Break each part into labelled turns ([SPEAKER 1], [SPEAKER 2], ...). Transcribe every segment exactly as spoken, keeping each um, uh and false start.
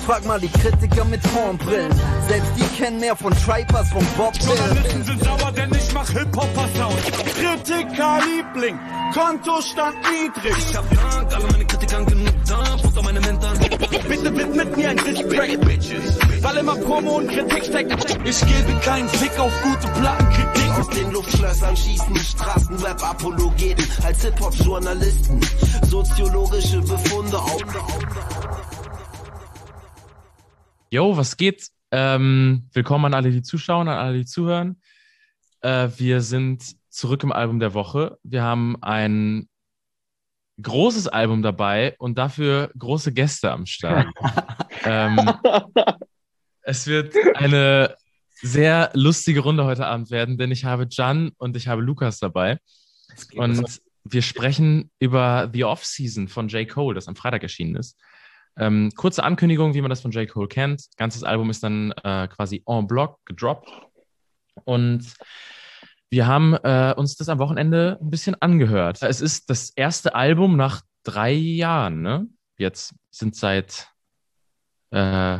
[SPEAKER 1] Frag mal die Kritiker mit Hornbrillen. Selbst die kennen mehr von Tribe als von Bob Dylan.
[SPEAKER 2] Journalisten sind sauer, denn ich mach Hip-Hopper-Sound. Kritiker-Liebling, Kontostand niedrig. Ich hab Dank, alle meine Kritikern genug Dank. Unter meine Mentoren. Bitte widmet mir ein Diss-Track, Bitches. Weil immer Promo und Kritik steckt. Ich gebe keinen Fick auf gute Plattenkritik.
[SPEAKER 1] Aus den Luftschlössern schießen Straßenrap-Apologeten als Hip-Hop-Journalisten. Soziologische Befunde auf.
[SPEAKER 3] Jo, was geht? Ähm, willkommen an alle, die zuschauen, an alle, die zuhören. Äh, wir sind zurück im Album der Woche. Wir haben ein großes Album dabei und dafür große Gäste am Start. ähm, es wird eine sehr lustige Runde heute Abend werden, denn ich habe Can und ich habe Lukas dabei. Und wir sprechen über The Off-Season von J. Cole, das am Freitag erschienen ist. Ähm, kurze Ankündigung, wie man das von J. Cole kennt. Ganzes Album ist dann äh, quasi en bloc gedroppt. Und wir haben äh, uns das am Wochenende ein bisschen angehört. Es ist das erste Album nach drei Jahren, ne? Jetzt sind seit äh,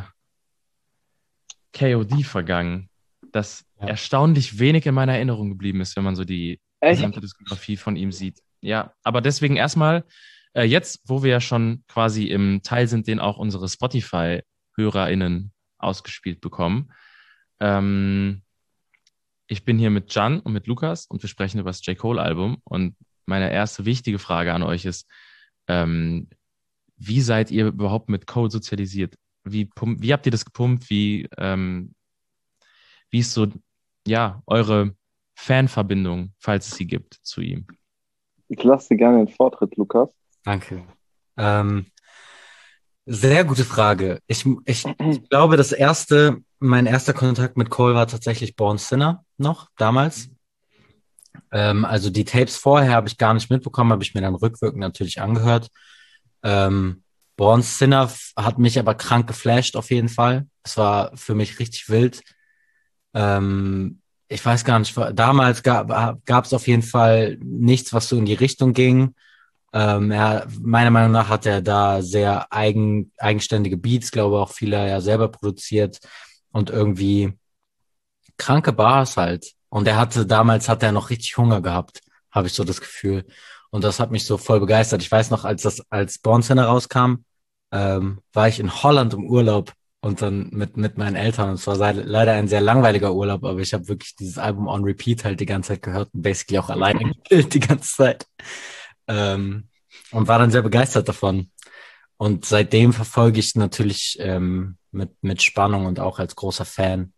[SPEAKER 3] K O D vergangen, das ja. erstaunlich wenig in meiner Erinnerung geblieben ist, wenn man so die
[SPEAKER 4] Echt?
[SPEAKER 3] gesamte Diskografie von ihm sieht. Ja, aber deswegen erstmal, äh, jetzt, wo wir ja schon quasi im Teil sind, den auch unsere Spotify-HörerInnen ausgespielt bekommen, ähm, ich bin hier mit Can und mit Lukas und wir sprechen über das J. Cole-Album. Und meine erste wichtige Frage an euch ist, ähm, wie seid ihr überhaupt mit Cole sozialisiert? Wie, pump, wie habt ihr das gepumpt? Wie, ähm, wie ist so, ja, eure Fanverbindung, falls es sie gibt, zu ihm?
[SPEAKER 4] Ich lasse dir gerne den Vortritt, Lukas.
[SPEAKER 5] Danke. Ähm, sehr gute Frage. Ich, ich, ich glaube, das erste, mein erster Kontakt mit Cole war tatsächlich Born Sinner noch, damals. Ähm, also die Tapes vorher habe ich gar nicht mitbekommen, habe ich mir dann rückwirkend natürlich angehört. Ähm, Born Sinner f- hat mich aber krank geflasht auf jeden Fall. Es war für mich richtig wild. Ähm, ich weiß gar nicht, damals gab es auf jeden Fall nichts, was so in die Richtung ging. Ähm, er, meiner Meinung nach hat er da sehr eigen, eigenständige Beats, glaube auch viele ja selber produziert und irgendwie kranke Bars halt. Und er hatte, damals hat er noch richtig Hunger gehabt, habe ich so das Gefühl. Und das hat mich so voll begeistert. Ich weiß noch, als das, als Born Sinner rauskam, ähm, war ich in Holland im Urlaub und dann mit, mit meinen Eltern. Und es war sei, leider ein sehr langweiliger Urlaub, aber ich habe wirklich dieses Album on repeat halt die ganze Zeit gehört und basically auch alleine gespielt die ganze Zeit. Ähm, und war dann sehr begeistert davon. Und seitdem verfolge ich natürlich ähm, mit, mit Spannung und auch als großer Fan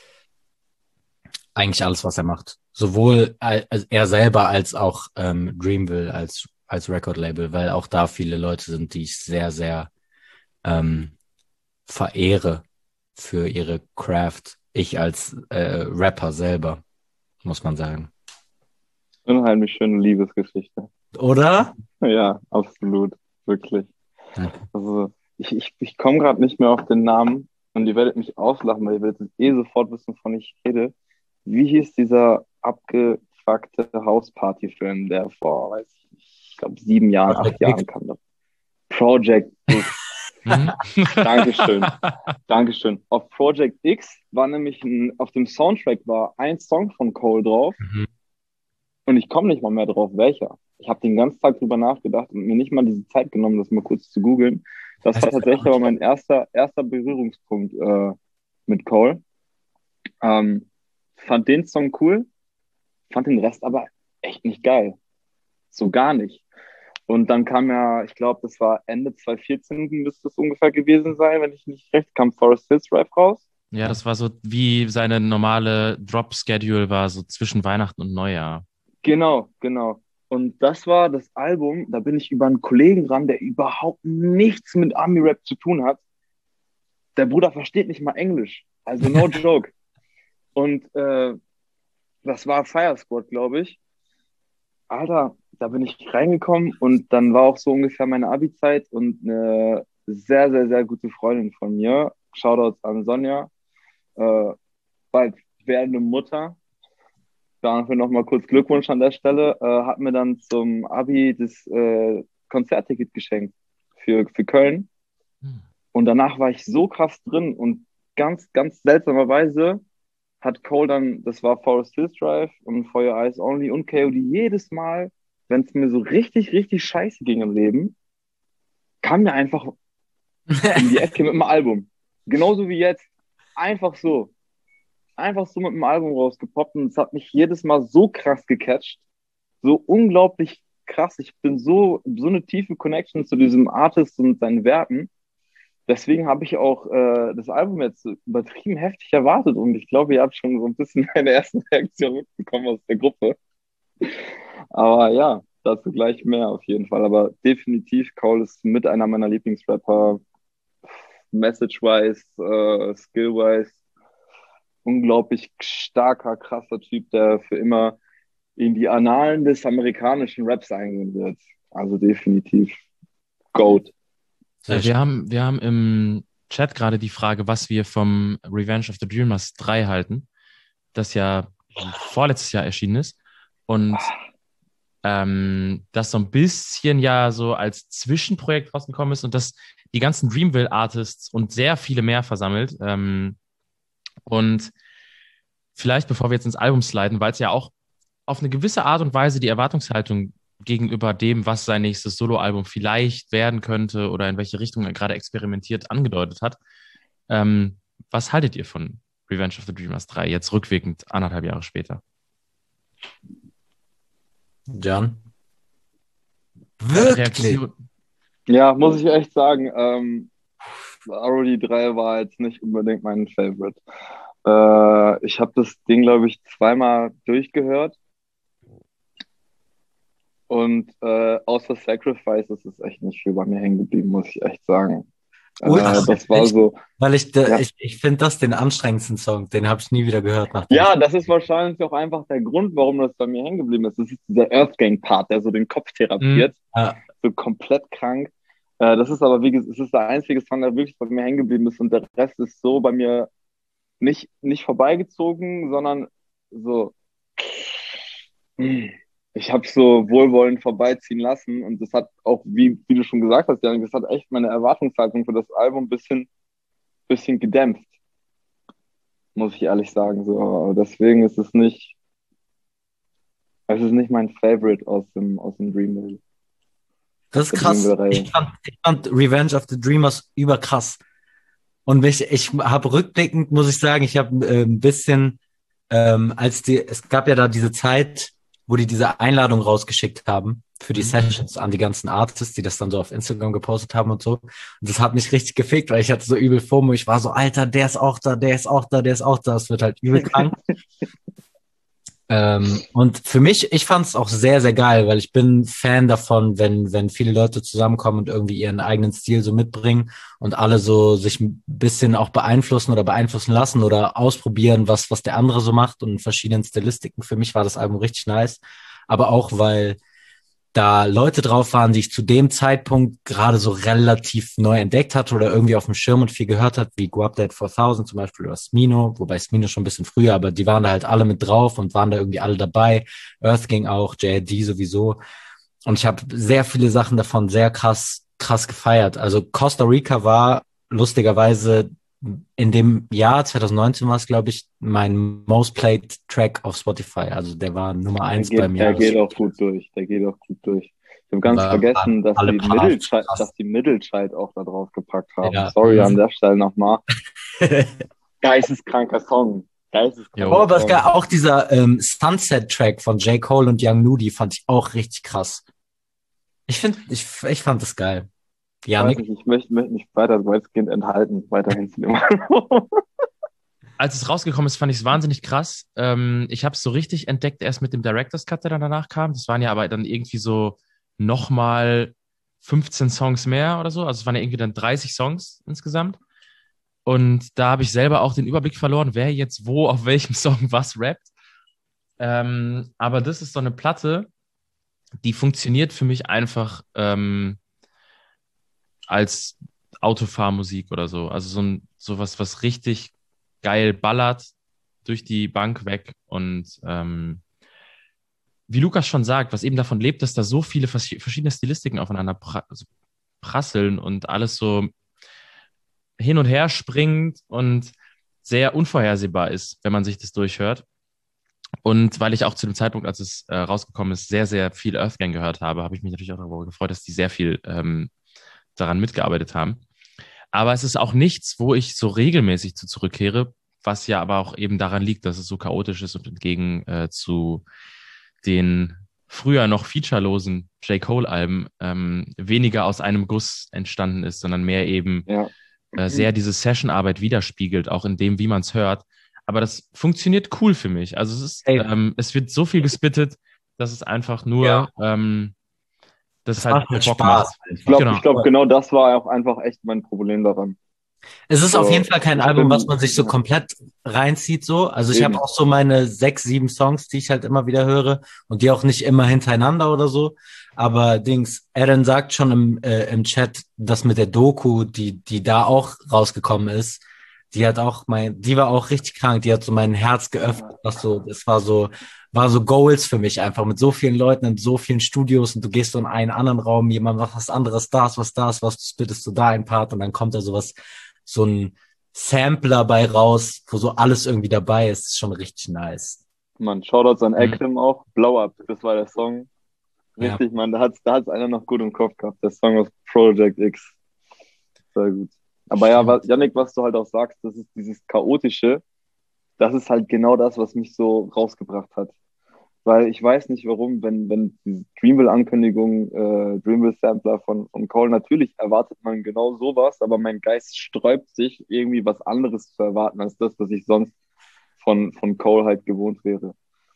[SPEAKER 5] eigentlich alles, was er macht. Sowohl als er selber als auch ähm, Dreamville als, als Record-Label, weil auch da viele Leute sind, die ich sehr, sehr ähm, verehre für ihre Craft. Ich als äh, Rapper selber, muss man sagen.
[SPEAKER 4] Unheimlich schöne Liebesgeschichte.
[SPEAKER 5] Oder?
[SPEAKER 4] Ja, absolut. Wirklich.
[SPEAKER 5] Danke.
[SPEAKER 4] Also ich, ich, ich komme gerade nicht mehr auf den Namen und ihr werdet mich auslachen, weil ihr werdet eh sofort wissen, wovon ich rede. Wie hieß dieser abgefuckte Hausparty-Film, der vor, weiß ich nicht, ich glaube sieben Jahren,
[SPEAKER 5] Project
[SPEAKER 4] acht Jahren
[SPEAKER 5] X.
[SPEAKER 4] kam? Project X. Dankeschön. Dankeschön. Auf Project X war nämlich ein, auf dem Soundtrack war ein Song von Cole drauf.
[SPEAKER 5] Mhm.
[SPEAKER 4] Und ich komme nicht mal mehr drauf, welcher. Ich habe den ganzen Tag drüber nachgedacht und mir nicht mal diese Zeit genommen, das mal kurz zu googeln. Das, das war tatsächlich aber mein erster, erster Berührungspunkt äh, mit Cole. Ähm, fand den Song cool, fand den Rest aber echt nicht geil. So gar nicht. Und dann kam ja, ich glaube, das war Ende zwanzig vierzehn, müsste es ungefähr gewesen sein, wenn ich nicht recht, kam Forest Hills Drive raus.
[SPEAKER 3] Ja, das war so, wie seine normale Drop-Schedule war, so zwischen Weihnachten und Neujahr.
[SPEAKER 4] Genau, genau. Und das war das Album, da bin ich über einen Kollegen dran, der überhaupt nichts mit Army-Rap zu tun hat. Der Bruder versteht nicht mal Englisch. Also no joke. Und äh, das war Fire Squad, glaube ich. Alter, da bin ich reingekommen und dann war auch so ungefähr meine Abi-Zeit und eine sehr, sehr, sehr gute Freundin von mir, Shoutouts an Sonja, äh, bald werdende Mutter, dafür nochmal kurz Glückwunsch an der Stelle, äh, hat mir dann zum Abi das äh, Konzertticket geschenkt für, für Köln.
[SPEAKER 3] Hm.
[SPEAKER 4] Und danach war ich so krass drin und ganz, ganz seltsamerweise hat Cole dann, das war Forest Hills Drive und For Your Eyes Only und K O D jedes Mal, wenn es mir so richtig, richtig scheiße ging im Leben, kam mir einfach in die Ecke mit dem Album. Genauso wie jetzt. Einfach so. Einfach so mit dem Album rausgepoppt und es hat mich jedes Mal so krass gecatcht. So unglaublich krass. Ich bin so, so eine tiefe Connection zu diesem Artist und seinen Werken. Deswegen habe ich auch äh, das Album jetzt übertrieben heftig erwartet und ich glaube, ihr habt schon so ein bisschen meine ersten Reaktion mitbekommen aus der Gruppe. Aber ja, dazu gleich mehr auf jeden Fall. Aber definitiv, Cole ist mit einer meiner Lieblingsrapper. Message-wise, äh, skill-wise. Unglaublich starker, krasser Typ, der für immer in die Annalen des amerikanischen Raps eingehen wird. Also definitiv GOAT.
[SPEAKER 3] Äh, wir haben, wir haben im Chat gerade die Frage, was wir vom Revenge of the Dreamers drei halten, das ja vorletztes Jahr erschienen ist und ähm, das so ein bisschen ja so als Zwischenprojekt rausgekommen ist und das die ganzen Dreamville-Artists und sehr viele mehr versammelt. Ähm, und vielleicht, bevor wir jetzt ins Album sliden, weil es ja auch auf eine gewisse Art und Weise die Erwartungshaltung gegenüber dem, was sein nächstes Soloalbum vielleicht werden könnte oder in welche Richtung er gerade experimentiert, angedeutet hat. Ähm, was haltet ihr von Revenge of the Dreamers drei, jetzt rückwirkend anderthalb Jahre später?
[SPEAKER 5] John?
[SPEAKER 3] Wirklich?
[SPEAKER 4] Ja, muss ich echt sagen, ähm, R O D drei war jetzt nicht unbedingt mein Favorite. Äh, ich habe das Ding, glaube ich, zweimal durchgehört. Und äh, außer Sacrifice ist es echt nicht viel bei mir hängen geblieben, muss ich echt sagen.
[SPEAKER 5] Ui,
[SPEAKER 4] äh,
[SPEAKER 5] ach,
[SPEAKER 4] das war
[SPEAKER 5] ich,
[SPEAKER 4] so.
[SPEAKER 5] Weil ich,
[SPEAKER 4] Ja,
[SPEAKER 5] ich, ich finde das den anstrengendsten Song, den habe ich nie wieder gehört. Nachdem
[SPEAKER 4] ja,
[SPEAKER 5] ich,
[SPEAKER 4] das ist wahrscheinlich auch einfach der Grund, warum das bei mir hängen geblieben ist. Das ist dieser Earthgang-Part, der so den Kopf therapiert.
[SPEAKER 5] ja,
[SPEAKER 4] So komplett krank. Äh, das ist aber, wie gesagt, es ist der einzige Song, der wirklich bei mir hängen geblieben ist. Und der Rest ist so bei mir nicht, nicht vorbeigezogen, sondern so. Ich habe so wohlwollend vorbeiziehen lassen und das hat auch, wie, wie du schon gesagt hast, Janik, das hat echt meine Erwartungshaltung für das Album ein bisschen, bisschen gedämpft, muss ich ehrlich sagen. So. Aber deswegen ist es nicht, es ist nicht mein Favorite aus dem, aus dem Dreamville.
[SPEAKER 5] das ist
[SPEAKER 4] Der
[SPEAKER 5] krass.
[SPEAKER 4] Dreamville-Reihe.
[SPEAKER 5] Ich fand, ich fand Revenge of the Dreamers überkrass. Und mich, ich habe rückblickend, muss ich sagen, ich habe äh, ein bisschen, ähm, als die, es gab ja da diese Zeit, wo die diese Einladung rausgeschickt haben für die Sessions an die ganzen Artists, die das dann so auf Instagram gepostet haben und so. Und das hat mich richtig gefickt, weil ich hatte so übel FOMO. Ich war so, Alter, der ist auch da, der ist auch da, der ist auch da. Es wird halt übel krank. ähm, und für mich, ich fand es auch sehr, sehr geil, weil ich bin Fan davon, wenn wenn viele Leute zusammenkommen und irgendwie ihren eigenen Stil so mitbringen und alle so sich ein bisschen auch beeinflussen oder beeinflussen lassen oder ausprobieren, was was der andere so macht und in verschiedenen Stilistiken. Für mich war das Album richtig nice, aber auch, weil da Leute drauf waren, die ich zu dem Zeitpunkt gerade so relativ neu entdeckt hatte oder irgendwie auf dem Schirm und viel gehört hat, wie Go Up That four thousand zum Beispiel oder Smino, wobei Smino schon ein bisschen früher, aber die waren da halt alle mit drauf und waren da irgendwie alle dabei. Earthgang auch, J R D sowieso. Und ich habe sehr viele Sachen davon sehr krass, krass gefeiert. Also Costa Rica war lustigerweise in dem Jahr, zwanzig neunzehn war es, glaube ich, mein Most Played Track auf Spotify. Also der war Nummer eins
[SPEAKER 4] Der geht,
[SPEAKER 5] beim
[SPEAKER 4] der
[SPEAKER 5] Jahr.
[SPEAKER 4] geht auch gut durch. Der geht auch gut durch. Ich habe ganz
[SPEAKER 5] War-
[SPEAKER 4] vergessen, dass
[SPEAKER 5] alle
[SPEAKER 4] die,
[SPEAKER 5] Parts
[SPEAKER 4] Middle Child,
[SPEAKER 5] krass.
[SPEAKER 4] dass die Middle Child auch da drauf gepackt haben.
[SPEAKER 5] Ja.
[SPEAKER 4] Sorry
[SPEAKER 5] Mhm.
[SPEAKER 4] an der Stelle nochmal. Geisteskranker Song. Geisteskranker
[SPEAKER 3] Jo.
[SPEAKER 5] Oh, aber es
[SPEAKER 4] Song.
[SPEAKER 5] gab auch dieser ähm, Sunset-Track von J. Cole und Young Nudie fand ich auch richtig krass. Ich finde, ich, ich fand das geil.
[SPEAKER 4] Ich weiß
[SPEAKER 5] Janik?
[SPEAKER 4] nicht, ich möchte, möchte mich weiter weitestgehend enthalten, weiterhin zu dem Album.
[SPEAKER 3] Als es rausgekommen ist, fand ich es wahnsinnig krass. Ähm, ich habe es so richtig entdeckt erst mit dem Director's Cut, der dann danach kam. Das waren ja aber dann irgendwie so nochmal fünfzehn Songs mehr oder so. Also es waren ja irgendwie dann dreißig Songs insgesamt. Und da habe ich selber auch den Überblick verloren, wer jetzt wo auf welchem Song was rappt. Ähm, aber das ist so eine Platte, die funktioniert für mich einfach ähm, als Autofahrmusik oder so. Also so ein sowas, was richtig geil ballert durch die Bank weg und ähm, wie Lukas schon sagt, was eben davon lebt, dass da so viele vers- verschiedene Stilistiken aufeinander pra- also prasseln und alles so hin und her springt und sehr unvorhersehbar ist, wenn man sich das durchhört. Und weil ich auch zu dem Zeitpunkt, als es äh, rausgekommen ist, sehr, sehr viel Earthgang gehört habe, habe ich mich natürlich auch darüber gefreut, dass die sehr viel ähm, daran mitgearbeitet haben. Aber es ist auch nichts, wo ich so regelmäßig zu zurückkehre, was ja aber auch eben daran liegt, dass es so chaotisch ist und entgegen äh, zu den früher noch featurelosen J. Cole-Alben ähm, weniger aus einem Guss entstanden ist, sondern mehr eben
[SPEAKER 4] Ja.
[SPEAKER 3] äh, sehr diese Session-Arbeit widerspiegelt, auch in dem, wie man es hört. Aber das funktioniert cool für mich. Also es ist,
[SPEAKER 5] Hey.
[SPEAKER 3] ähm, es wird so viel gespittet, dass es einfach nur
[SPEAKER 5] Ja.
[SPEAKER 3] ähm, das,
[SPEAKER 5] Das
[SPEAKER 3] halt
[SPEAKER 5] macht halt
[SPEAKER 3] Bock
[SPEAKER 5] Spaß
[SPEAKER 3] macht.
[SPEAKER 4] Ich glaube,
[SPEAKER 3] Genau.
[SPEAKER 4] ich glaub, genau das war auch einfach echt mein Problem daran.
[SPEAKER 5] Es ist
[SPEAKER 4] So,
[SPEAKER 5] auf jeden Fall kein
[SPEAKER 4] ich
[SPEAKER 5] Album,
[SPEAKER 4] bin-
[SPEAKER 5] was man sich so
[SPEAKER 4] ja.
[SPEAKER 5] komplett reinzieht, so. Also ich
[SPEAKER 4] Eben.
[SPEAKER 5] habe auch so meine sechs, sieben Songs, die ich halt immer wieder höre und die auch nicht immer hintereinander oder so. Aber Dings, Aaron sagt schon im, äh, im Chat, dass mit der Doku, die, die da auch rausgekommen ist, die hat auch mein, die war auch richtig krank, die hat so mein Herz geöffnet, was so, es war so, war so Goals für mich einfach mit so vielen Leuten in so vielen Studios und du gehst so in einen anderen Raum, jemand macht was anderes, das, was das, was splittest du da ein Part und dann kommt da sowas, so ein Sampler bei raus, wo so alles irgendwie dabei ist, ist schon richtig nice.
[SPEAKER 4] Mann, Shoutouts an
[SPEAKER 3] Mhm.
[SPEAKER 4] Akram auch. Blow Up, das war der Song.
[SPEAKER 5] Ja.
[SPEAKER 4] Richtig, Mann, da hat's, da hat's einer noch gut im Kopf gehabt. Der Song aus Project X. Sehr gut. Aber ja, was, Yannick, was du halt auch sagst, das ist dieses Chaotische, das ist halt genau das, was mich so rausgebracht hat. Weil ich weiß nicht warum, wenn, wenn diese Dreamville-Ankündigung, äh, Dreamville-Sampler von, von Cole, natürlich erwartet man genau sowas, aber mein Geist sträubt sich, irgendwie was anderes zu erwarten, als das, was ich sonst von, von Cole halt gewohnt wäre.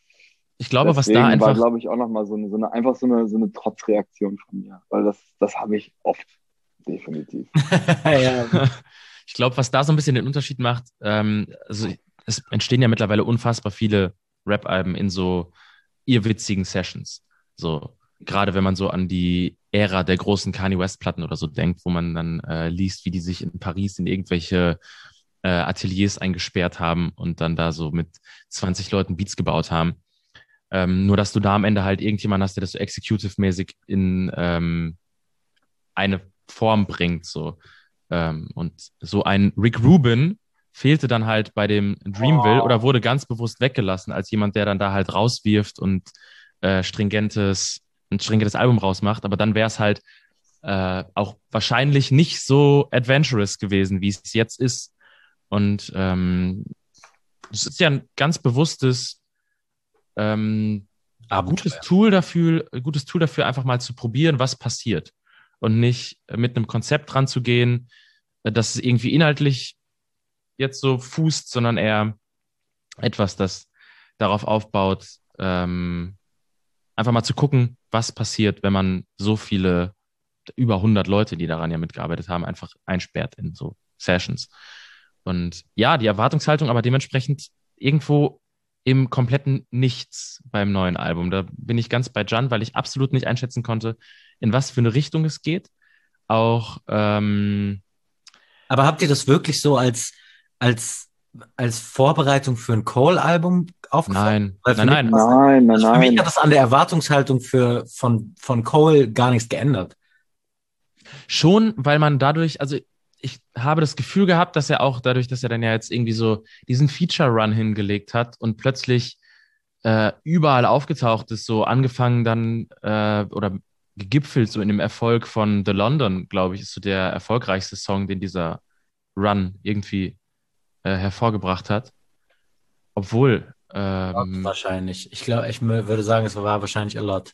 [SPEAKER 3] Ich glaube, was
[SPEAKER 4] Deswegen
[SPEAKER 3] da
[SPEAKER 4] war,
[SPEAKER 3] einfach,
[SPEAKER 4] glaube ich, auch nochmal so eine, so eine, einfach so eine, so eine Trotzreaktion von mir. Weil das, das habe ich oft. Definitiv.
[SPEAKER 5] ja.
[SPEAKER 3] ich glaube, was da so ein bisschen den Unterschied macht, ähm, also es entstehen ja mittlerweile unfassbar viele Rap-Alben in so irrwitzigen Sessions. So, gerade wenn man so an die Ära der großen Kanye West-Platten oder so denkt, wo man dann äh, liest, wie die sich in Paris in irgendwelche äh, Ateliers eingesperrt haben und dann da so mit zwanzig Leuten Beats gebaut haben. Ähm, nur, dass du da am Ende halt irgendjemand hast, der das so executive-mäßig in ähm, eine Form bringt, so. Ähm, und so ein Rick Rubin fehlte dann halt bei dem Dreamville oder wurde ganz bewusst weggelassen als jemand, der dann da halt rauswirft und äh, stringentes, ein stringentes Album rausmacht. Aber dann wäre es halt äh, auch wahrscheinlich nicht so adventurous gewesen, wie es jetzt ist. Und ähm, es ist ja ein ganz bewusstes ähm, gutes Tool dafür, gutes Tool dafür, einfach mal zu probieren, was passiert. Und nicht mit einem Konzept ranzugehen, das irgendwie inhaltlich jetzt so fußt, sondern eher etwas, das darauf aufbaut, ähm, einfach mal zu gucken, was passiert, wenn man so viele, über hundert Leute, die daran ja mitgearbeitet haben, einfach einsperrt in so Sessions. Und ja, die Erwartungshaltung, aber dementsprechend irgendwo im kompletten Nichts beim neuen Album. Da bin ich ganz bei Can, weil ich absolut nicht einschätzen konnte, in was für eine Richtung es geht. Auch ähm,
[SPEAKER 5] Aber habt ihr das wirklich so als, als, als Vorbereitung für ein Cole-Album aufgefasst?
[SPEAKER 3] nein,
[SPEAKER 5] Weil für
[SPEAKER 3] nein,
[SPEAKER 5] mich
[SPEAKER 3] nein.
[SPEAKER 5] hat's-
[SPEAKER 4] Nein, nein,
[SPEAKER 5] also für mich
[SPEAKER 4] nein.
[SPEAKER 5] hat das an der Erwartungshaltung für, von, von Cole gar nichts geändert.
[SPEAKER 3] Schon, weil man dadurch, also ich habe das Gefühl gehabt, dass er auch dadurch, dass er dann ja jetzt irgendwie so diesen Feature-Run hingelegt hat und plötzlich äh, überall aufgetaucht ist, so angefangen dann äh, oder gegipfelt so in dem Erfolg von The London, glaube ich, ist so der erfolgreichste Song, den dieser Run irgendwie äh, hervorgebracht hat. Obwohl, ähm,
[SPEAKER 5] Wahrscheinlich. Ich glaube, ich mö- würde sagen, es war wahrscheinlich a lot.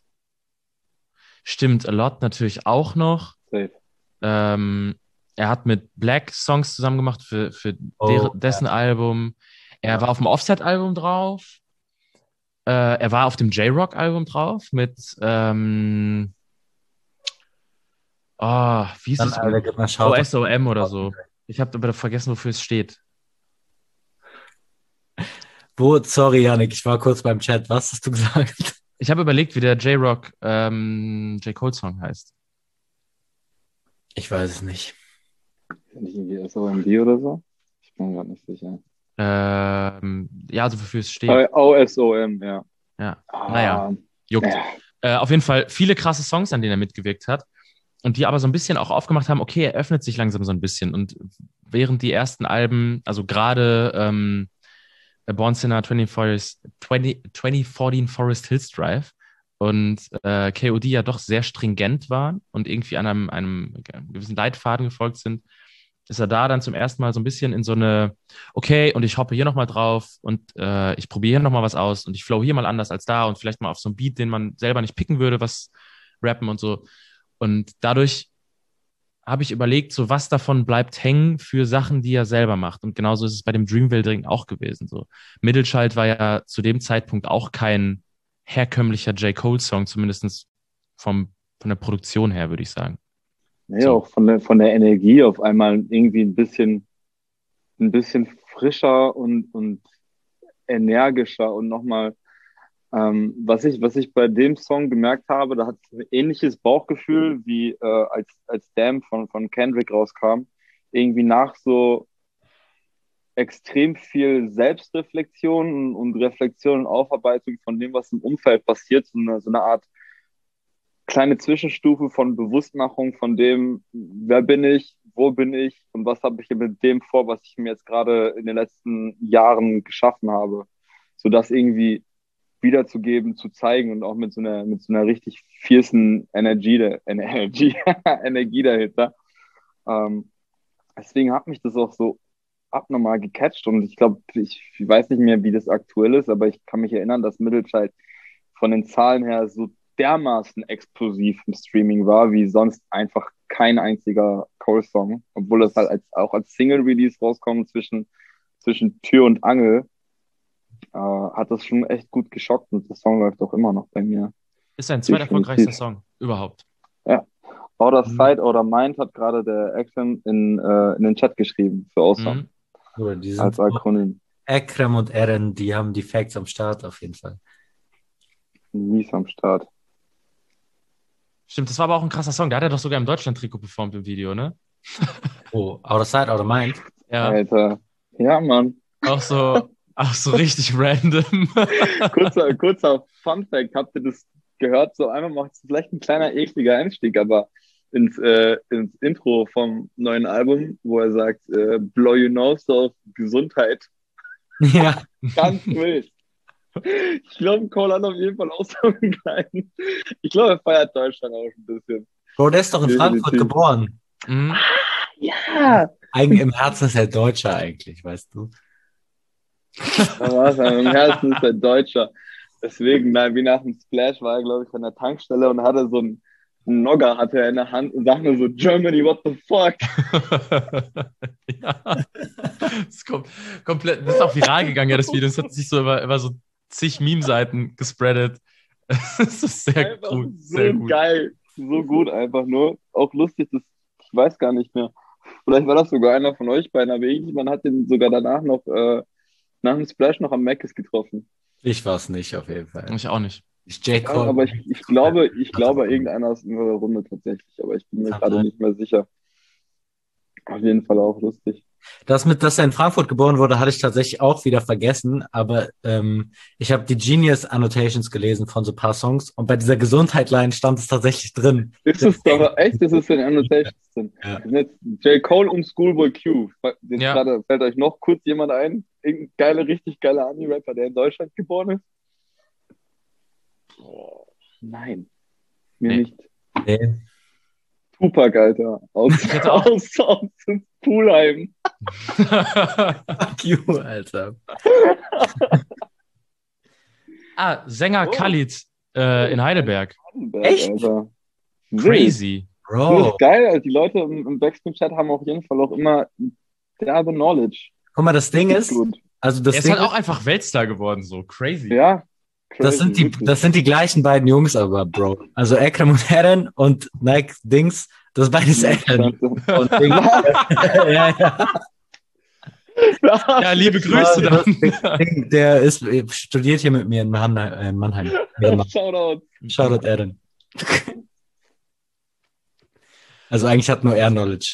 [SPEAKER 3] stimmt, A Lot natürlich auch noch.
[SPEAKER 4] Safe.
[SPEAKER 3] Ähm, er hat mit Black Songs zusammen gemacht für, für
[SPEAKER 5] Oh,
[SPEAKER 3] der, dessen Album. Er
[SPEAKER 5] Ja.
[SPEAKER 3] war auf dem Offset-Album drauf. Äh, er war auf dem J-Rock-Album drauf mit ähm, oh, wie hieß
[SPEAKER 5] Dann,
[SPEAKER 3] es?
[SPEAKER 5] Alter, gib mal
[SPEAKER 3] O
[SPEAKER 5] Shoutout.
[SPEAKER 3] S O M oder so. Ich habe aber vergessen, wofür es steht.
[SPEAKER 5] Wo, sorry, Yannick, ich war kurz beim Chat. Was hast du gesagt?
[SPEAKER 3] Ich habe überlegt, wie der J-Rock ähm, J. Cole Song heißt.
[SPEAKER 5] Ich weiß es nicht.
[SPEAKER 4] Nicht irgendwie S O M D oder so? Ich bin gerade nicht sicher.
[SPEAKER 3] Ähm, ja, also wofür es steht.
[SPEAKER 4] Äh, O S O M, ja.
[SPEAKER 3] Ja.
[SPEAKER 4] Ah,
[SPEAKER 3] Naja, juckt.
[SPEAKER 4] ja.
[SPEAKER 3] Äh, auf jeden Fall viele krasse Songs, an denen er mitgewirkt hat. und die aber so ein bisschen auch aufgemacht haben, okay, er öffnet sich langsam so ein bisschen. Und während die ersten Alben, also gerade ähm, Born Sinner, zwanzig Forest, zwanzig, zwanzig vierzehn Forest Hills Drive und äh, K O D ja doch sehr stringent waren und irgendwie an einem, einem gewissen Leitfaden gefolgt sind, ist er da dann zum ersten Mal so ein bisschen in so eine, okay, und ich hoppe hier nochmal drauf und äh, ich probiere hier nochmal was aus und ich flow hier mal anders als da und vielleicht mal auf so einen Beat, den man selber nicht picken würde, was rappen und so. Und dadurch habe ich überlegt, so was davon bleibt hängen für Sachen, die er selber macht. Und genauso ist es bei dem Dreamville-Ding auch gewesen. So. Mittelchild war ja zu dem Zeitpunkt auch kein herkömmlicher J. Cole-Song, zumindest vom, von der Produktion her, würde ich sagen.
[SPEAKER 4] Nee,
[SPEAKER 3] So.
[SPEAKER 4] auch von der, von der Energie auf einmal irgendwie ein bisschen, ein bisschen frischer und, und energischer und nochmal, ähm, was ich, was ich bei dem Song gemerkt habe, da hat es ein ähnliches Bauchgefühl wie äh, als, als Damn von, von Kendrick rauskam. Irgendwie nach so extrem viel Selbstreflexion und Reflexion und Aufarbeitung von dem, was im Umfeld passiert, so eine, so eine Art kleine Zwischenstufe von Bewusstmachung von dem, wer bin ich, wo bin ich und was habe ich mit dem vor, was ich mir jetzt gerade in den letzten Jahren geschaffen habe. So das irgendwie wiederzugeben, zu zeigen und auch mit so einer, mit so einer richtig fiercen Energie, Energie, Energie dahinter. Ähm, deswegen hat mich das auch so abnormal gecatcht und ich glaube, ich, ich weiß nicht mehr, wie das aktuell ist, aber ich kann mich erinnern, dass Mittelchild von den Zahlen her so dermaßen explosiv im Streaming war, wie sonst einfach kein einziger Cole-Song, obwohl das halt als, auch als Single-Release rauskommt zwischen, zwischen Tür und Angel, äh, hat das schon echt gut geschockt und der Song läuft auch immer noch bei mir.
[SPEAKER 3] Ist sein zweiterfolgreichster Song überhaupt.
[SPEAKER 4] Ja. Outer
[SPEAKER 3] Mhm.
[SPEAKER 4] Sight, Outer Mind hat gerade der Action in, äh, in den Chat geschrieben für Awesome.
[SPEAKER 3] Mhm.
[SPEAKER 5] Oder die
[SPEAKER 4] Als
[SPEAKER 5] sind
[SPEAKER 4] Akronym.
[SPEAKER 5] Ekrem und Eren, die haben die Facts am Start auf jeden Fall.
[SPEAKER 4] Mies am Start.
[SPEAKER 3] Stimmt, das war aber auch ein krasser Song. Da hat er doch sogar im Deutschland-Trikot performt im Video, ne?
[SPEAKER 5] Oh, Outer Sight, Outer Mind.
[SPEAKER 3] Ja,
[SPEAKER 4] Alter. Ja, Mann.
[SPEAKER 3] auch so, auch so richtig random.
[SPEAKER 4] kurzer, kurzer Fun-Fact. Habt ihr das gehört? So einmal macht es vielleicht ein kleiner ekliger Einstieg, aber ins, äh, ins Intro vom neuen Album, wo er sagt, äh, blow your nose auf Gesundheit.
[SPEAKER 5] Ja.
[SPEAKER 4] Ganz wild. Ich glaube, Cole hat auf jeden Fall auch so einen kleinen. Ich glaube, er feiert Deutschland auch ein bisschen.
[SPEAKER 5] Bro, der ist doch in
[SPEAKER 4] Definitiv.
[SPEAKER 5] Frankfurt geboren.
[SPEAKER 3] Mhm.
[SPEAKER 4] Ja!
[SPEAKER 5] Eigen im Herzen ist er Deutscher eigentlich, weißt du.
[SPEAKER 4] Da war es, im Herzen ist er Deutscher. Deswegen, nein, wie nach dem Splash war er, glaube ich, an der Tankstelle und hatte so einen Nogger hatte er in der Hand und sagte nur so, Germany, what the fuck?
[SPEAKER 3] Ja. Das ist kom komplett, das ist auch viral gegangen, ja, das Video. Das hat sich so über, über so zig Meme-Seiten gespreadet. Das ist sehr
[SPEAKER 4] Einfach
[SPEAKER 3] gut.
[SPEAKER 4] so
[SPEAKER 3] Sehr gut.
[SPEAKER 4] geil. So gut einfach nur. Auch lustig, das, ich weiß gar nicht mehr. Vielleicht war das sogar einer von euch beiden, aber irgendjemand hat den sogar danach noch, äh, nach dem Splash noch am Mc's getroffen.
[SPEAKER 5] Ich war es nicht, auf jeden Fall.
[SPEAKER 3] Ich auch nicht.
[SPEAKER 5] Ich J.
[SPEAKER 4] Ja,
[SPEAKER 5] Cole.
[SPEAKER 4] aber ich, ich glaube, ich glaube, irgendeiner ist in der Runde tatsächlich, aber ich bin mir
[SPEAKER 5] Kann
[SPEAKER 4] gerade
[SPEAKER 5] sein.
[SPEAKER 4] nicht mehr sicher. Auf jeden Fall auch lustig.
[SPEAKER 5] Das mit, dass er in Frankfurt geboren wurde, hatte ich tatsächlich auch wieder vergessen, aber ähm, ich habe die Genius Annotations gelesen von so ein paar Songs und bei dieser Gesundheit-Line stand es tatsächlich drin.
[SPEAKER 4] Ist es doch echt, ist es in Annotations drin?
[SPEAKER 5] Ja.
[SPEAKER 4] Das sind jetzt J. Cole und Schoolboy Q. Jetzt
[SPEAKER 3] Ja.
[SPEAKER 4] gerade fällt euch noch kurz jemand ein? Irgendein geiler, richtig geiler Ami-Rapper, der in Deutschland geboren ist? Oh, nein. Mir
[SPEAKER 3] Nee.
[SPEAKER 4] nicht.
[SPEAKER 5] Nee.
[SPEAKER 4] Tupac, Alter. Aus,
[SPEAKER 3] hätte auch-
[SPEAKER 4] aus, aus dem Poolheim.
[SPEAKER 5] Fuck you, Alter.
[SPEAKER 3] Ah, Sänger
[SPEAKER 4] Oh.
[SPEAKER 3] Khalid äh, in Heidelberg.
[SPEAKER 5] Echt?
[SPEAKER 4] Alter. Wild.
[SPEAKER 3] Crazy.
[SPEAKER 4] Das
[SPEAKER 5] Bro.
[SPEAKER 4] ist geil. Also die Leute im, im Backspin-Chat haben auf jeden Fall auch immer derbe Knowledge.
[SPEAKER 5] Guck mal, das Ding ist,
[SPEAKER 4] Gut.
[SPEAKER 5] also das
[SPEAKER 3] Er ist
[SPEAKER 5] Ding
[SPEAKER 3] halt auch
[SPEAKER 5] ist,
[SPEAKER 3] einfach Weltstar geworden, so crazy.
[SPEAKER 4] Ja.
[SPEAKER 5] das sind die,
[SPEAKER 4] Crazy,
[SPEAKER 5] das sind die gleichen beiden Jungs aber, Bro. Also Ekrem und Eren und Nike Dings, das ist beides Eren. Und Ding, ja, ja.
[SPEAKER 3] Ja, liebe Grüße
[SPEAKER 5] Das
[SPEAKER 3] dann.
[SPEAKER 5] Ding, der ist, studiert hier mit mir in Mannheim. äh, Mannheim.
[SPEAKER 4] Shoutout.
[SPEAKER 5] Shoutout Eren. Also eigentlich hat nur er Knowledge.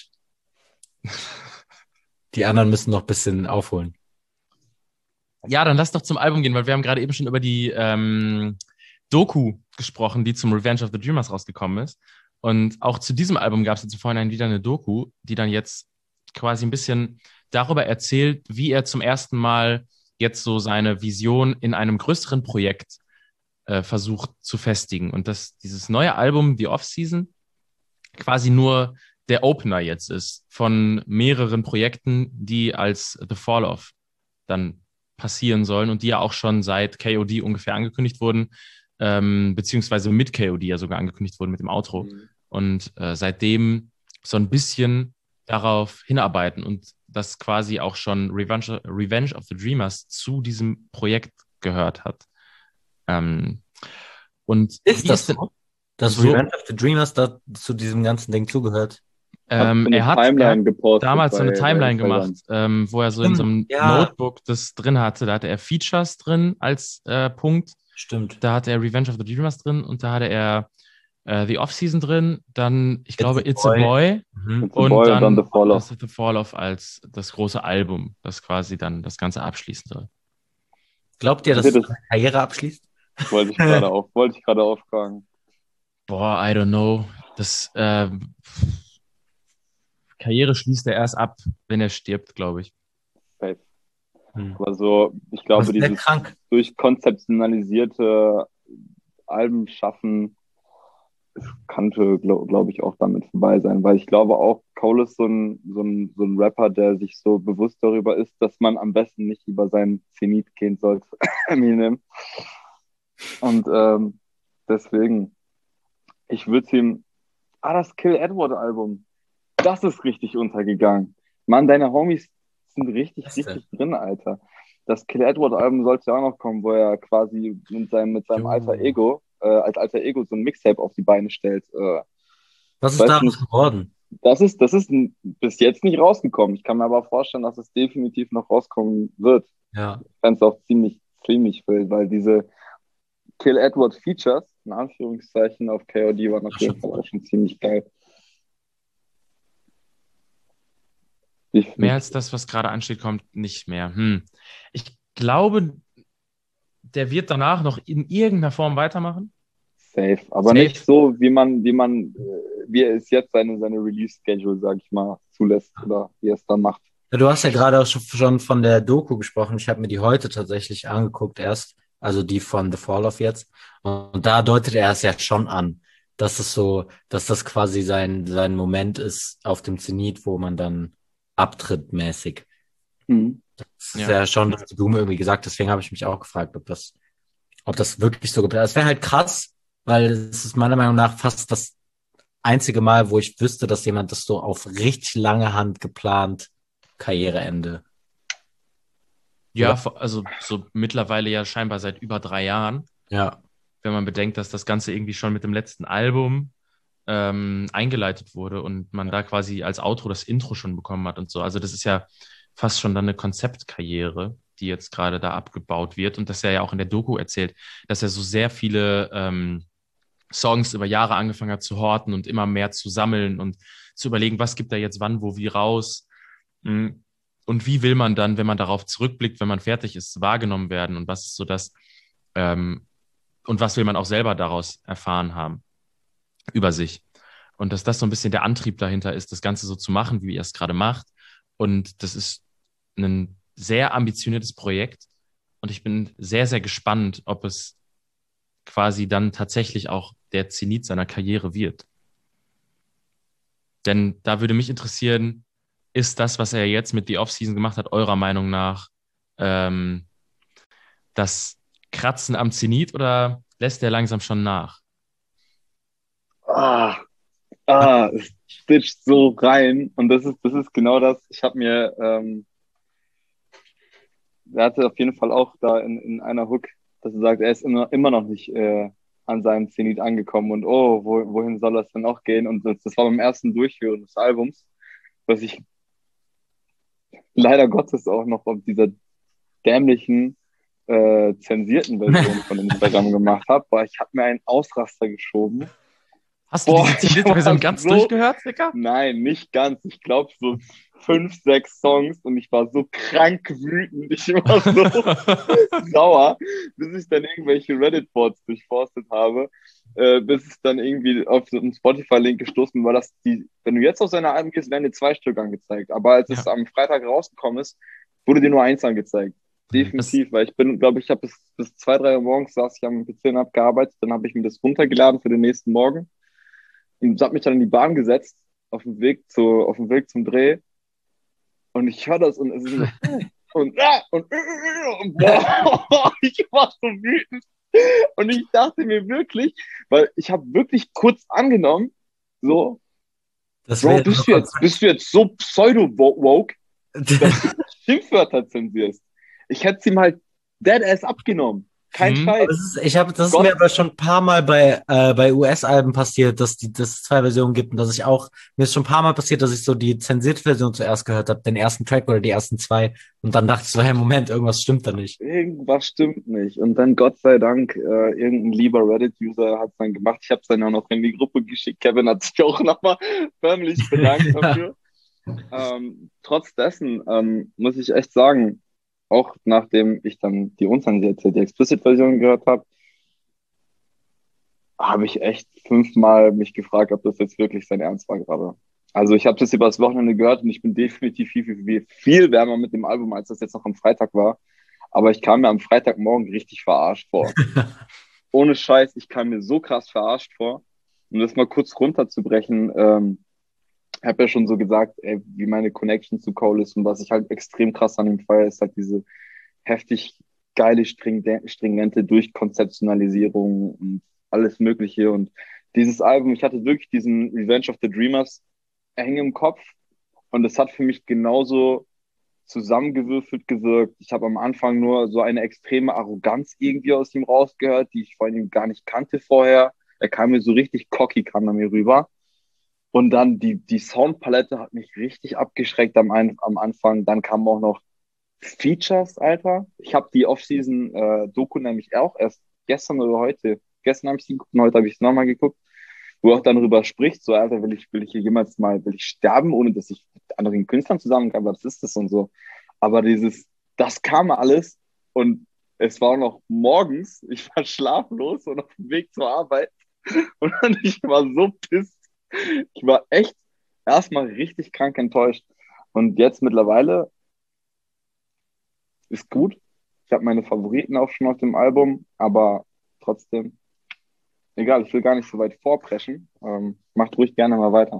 [SPEAKER 5] Die anderen müssen noch ein bisschen aufholen.
[SPEAKER 3] Ja, dann lass doch zum Album gehen, weil wir haben gerade eben schon über die ähm, Doku gesprochen, die zum Revenge of the Dreamers rausgekommen ist. Und auch zu diesem Album gab es jetzt vorhin wieder eine Doku, die dann jetzt quasi ein bisschen darüber erzählt, wie er zum ersten Mal jetzt so seine Vision in einem größeren Projekt äh, versucht zu festigen. Und dass dieses neue Album, The Off-Season, quasi nur der Opener jetzt ist von mehreren Projekten, die als The Fall-Off dann passieren sollen und die ja auch schon seit K O D ungefähr angekündigt wurden, ähm, beziehungsweise mit K O D ja sogar angekündigt wurden mit dem Outro. Mhm. Und äh, seitdem so ein bisschen darauf hinarbeiten und dass quasi auch schon Revenge, Revenge of the Dreamers zu diesem Projekt gehört hat. Ähm, und
[SPEAKER 5] ist das so? Dass
[SPEAKER 3] so,
[SPEAKER 5] Revenge of the Dreamers da zu diesem ganzen Ding zugehört?
[SPEAKER 3] Ähm, er hat, er hat damals so eine Timeline gemacht, ähm, wo er so Stimmt, in so einem ja. Notebook das drin hatte. Da hatte er Features drin als äh, Punkt.
[SPEAKER 5] Stimmt.
[SPEAKER 3] Da hatte er Revenge of the Dreamers drin und da hatte er äh, The Off-Season drin. Dann, ich It's glaube, a It's a Boy.
[SPEAKER 4] Mhm. It's
[SPEAKER 3] und
[SPEAKER 4] a boy
[SPEAKER 3] dann,
[SPEAKER 4] dann The Fall-Off.
[SPEAKER 3] The Fall-Off als das große Album, das quasi dann das Ganze abschließen soll.
[SPEAKER 5] Glaubt ihr, dass das eine Karriere abschließt?
[SPEAKER 4] Wollte ich gerade auf, wollte ich gerade auftragen.
[SPEAKER 3] Boah, I don't know. Das äh, Karriere schließt er erst ab, wenn er stirbt, glaube ich.
[SPEAKER 4] Safe. Hm. Aber so, ich glaube, dieses
[SPEAKER 5] krank.
[SPEAKER 4] durch konzeptionalisierte Alben schaffen, könnte, glaube glaub ich, auch damit vorbei sein. Weil ich glaube auch, Cole ist so ein, so, ein, so ein Rapper, der sich so bewusst darüber ist, dass man am besten nicht über seinen Zenit gehen sollte. Eminem. Und ähm, deswegen, ich würde ihm, ah, das Kill Edward Album, das ist richtig untergegangen. Mann, deine Homies sind richtig, richtig drin, Alter. Das Kill Edward Album sollte ja auch noch kommen, wo er quasi mit seinem, mit seinem alter Ego, äh, als alter Ego so ein Mixtape auf die Beine stellt. Äh,
[SPEAKER 5] Was ist daraus geworden?
[SPEAKER 4] Das ist, das ist bis jetzt nicht rausgekommen. Ich kann mir aber vorstellen, dass es definitiv noch rauskommen wird.
[SPEAKER 5] Ja.
[SPEAKER 4] Ich fände es auch ziemlich, ziemlich wild, weil diese Kill Edward Features, in Anführungszeichen, auf K O D waren auf jeden Fall auch schon ziemlich geil.
[SPEAKER 3] Mehr als das, was gerade ansteht, kommt nicht mehr. Hm. Ich glaube, der wird danach noch in irgendeiner Form weitermachen.
[SPEAKER 4] Safe, aber Safe. Nicht so, wie man, wie man, wie er es jetzt seine, seine Release-Schedule, sag ich mal, zulässt oder wie er es dann macht.
[SPEAKER 5] Ja, du hast ja gerade auch schon von der Doku gesprochen. Ich habe mir die heute tatsächlich angeguckt erst, also die von The Fall-Off jetzt. Und da deutet er es ja schon an, dass es so, dass das quasi sein, sein Moment ist auf dem Zenit, wo man dann abtritt mäßig.
[SPEAKER 4] Mhm.
[SPEAKER 5] Das ist ja, ja schon, das du mir irgendwie gesagt, deswegen habe ich mich auch gefragt, ob das, ob das wirklich so geplant ist. Das wäre halt krass, weil es ist meiner Meinung nach fast das einzige Mal, wo ich wüsste, dass jemand das so auf richtig lange Hand geplant, Karriereende.
[SPEAKER 3] Ja, Oder? also so mittlerweile ja scheinbar seit über drei Jahren.
[SPEAKER 5] Ja.
[SPEAKER 3] Wenn man bedenkt, dass das Ganze irgendwie schon mit dem letzten Album ähm, eingeleitet wurde und man da quasi als Outro das Intro schon bekommen hat und so. Also das ist ja fast schon dann eine Konzeptkarriere, die jetzt gerade da abgebaut wird. Und dass er ja auch in der Doku erzählt, dass er so sehr viele ähm, Songs über Jahre angefangen hat zu horten und immer mehr zu sammeln und zu überlegen, was gibt er jetzt wann, wo, wie raus. Und wie will man dann, wenn man darauf zurückblickt, wenn man fertig ist, wahrgenommen werden und was ist so das, ähm, und was will man auch selber daraus erfahren haben über sich. Und dass das so ein bisschen der Antrieb dahinter ist, das Ganze so zu machen, wie er es gerade macht. Und das ist ein sehr ambitioniertes Projekt. Und ich bin sehr, sehr gespannt, ob es quasi dann tatsächlich auch der Zenit seiner Karriere wird. Denn da würde mich interessieren, ist das, was er jetzt mit The Off-Season gemacht hat, eurer Meinung nach ähm, das Kratzen am Zenit oder lässt er langsam schon nach?
[SPEAKER 4] Ah, ah, es stitcht so rein. Und das ist, das ist genau das. Ich habe mir, ähm, er hatte auf jeden Fall auch da in, in einer Hook, dass er sagt, er ist immer, immer noch nicht äh, an seinem Zenit angekommen und oh, wo, wohin soll das denn auch gehen? Und das, das war beim ersten Durchführen des Albums, was ich leider Gottes auch noch auf dieser dämlichen äh, zensierten Version von Instagram gemacht habe, weil ich habe mir einen Ausraster geschoben.
[SPEAKER 3] Hast du
[SPEAKER 4] Boah,
[SPEAKER 3] diese
[SPEAKER 4] ich
[SPEAKER 3] Zenit-Version
[SPEAKER 4] war
[SPEAKER 3] ganz
[SPEAKER 4] so-
[SPEAKER 3] durchgehört, Digga?
[SPEAKER 4] Nein, nicht ganz. Ich glaube so fünf, sechs Songs und ich war so krank wütend. Ich war so sauer, bis ich dann irgendwelche Reddit-Boards durchforstet habe, äh, bis es dann irgendwie auf so einen Spotify-Link gestoßen bin, weil das die, wenn du jetzt auf seine Alben gehst, werden dir zwei Stück angezeigt. Aber als es
[SPEAKER 3] Ja.
[SPEAKER 4] am Freitag rausgekommen ist, wurde dir nur eins angezeigt. Definitiv, weil ich bin, glaube ich, habe bis, bis zwei, drei Uhr morgens saß ich am P C und habe gearbeitet, dann habe ich mir das runtergeladen für den nächsten Morgen und habe mich dann in die Bahn gesetzt, auf dem Weg zu, auf dem Weg zum Dreh. Und ich höre das und es ist so, und, ah, und, und boah, ich war so wütend. Und ich dachte mir wirklich, weil ich habe wirklich kurz angenommen, so,
[SPEAKER 5] Das
[SPEAKER 4] Bro,
[SPEAKER 5] wäre
[SPEAKER 4] bist du jetzt, bist du jetzt so pseudo-woke, dass du Schimpfwörter zensierst? Ich hätte sie mal dead-ass abgenommen. Kein
[SPEAKER 3] Hm.
[SPEAKER 4] Scheiß.
[SPEAKER 5] Das ist, ich hab, das ist
[SPEAKER 4] Gott.
[SPEAKER 5] mir aber schon ein paar Mal bei, äh, bei U S-Alben passiert, dass die, dass es zwei Versionen gibt und dass ich auch, mir ist schon ein paar Mal passiert, dass ich so die zensierte Version zuerst gehört habe, den ersten Track oder die ersten zwei und dann dachte ich so, hey, Moment, irgendwas stimmt da nicht.
[SPEAKER 4] Irgendwas stimmt nicht. Und dann, Gott sei Dank, äh, irgendein lieber Reddit-User hat es dann gemacht. Ich habe es dann auch noch in die Gruppe geschickt. Kevin hat sich auch nochmal förmlich bedankt dafür. Ähm, trotz dessen ähm, muss ich echt sagen, auch nachdem ich dann die unzensierte, die Explicit-Version gehört habe, habe ich echt fünfmal mich gefragt, ob das jetzt wirklich sein Ernst war gerade. Also ich habe das über das Wochenende gehört und ich bin definitiv viel, viel, viel, viel wärmer mit dem Album, als das jetzt noch am Freitag war. Aber ich kam mir am Freitagmorgen richtig verarscht vor. Ohne Scheiß, ich kam mir so krass verarscht vor. Um das mal kurz runterzubrechen, ähm, ich habe ja schon so gesagt, ey, wie meine Connection zu Cole ist und was ich halt extrem krass an ihm feiere, ist halt diese heftig geile, stringente, stringente Durchkonzeptionalisierung und alles Mögliche. Und dieses Album, ich hatte wirklich diesen Revenge of the Dreamers hängen im Kopf und es hat für mich genauso zusammengewürfelt gewirkt. Ich habe am Anfang nur so eine extreme Arroganz irgendwie aus ihm rausgehört, die ich vor ihm gar nicht kannte vorher. Er kam mir so richtig cocky, kam er mir rüber. Und dann die, die Soundpalette hat mich richtig abgeschreckt am, ein, am Anfang. Dann kamen auch noch Features, Alter. Ich habe die Off-Season-Doku äh, nämlich auch erst gestern oder heute, gestern habe ich sie geguckt und heute habe ich es nochmal geguckt, wo er auch dann darüber spricht, so, Alter, will ich, will ich hier jemals mal, will ich sterben, ohne dass ich mit anderen Künstlern zusammenkam, was ist das und so. Aber dieses, das kam alles und es war noch morgens, ich war schlaflos und auf dem Weg zur Arbeit und ich war so pisst. Ich war echt erstmal richtig krank enttäuscht. Und jetzt mittlerweile ist gut. Ich habe meine Favoriten auch schon auf dem Album, aber trotzdem, egal, ich will gar nicht so weit vorpreschen. Ähm, macht ruhig gerne mal weiter.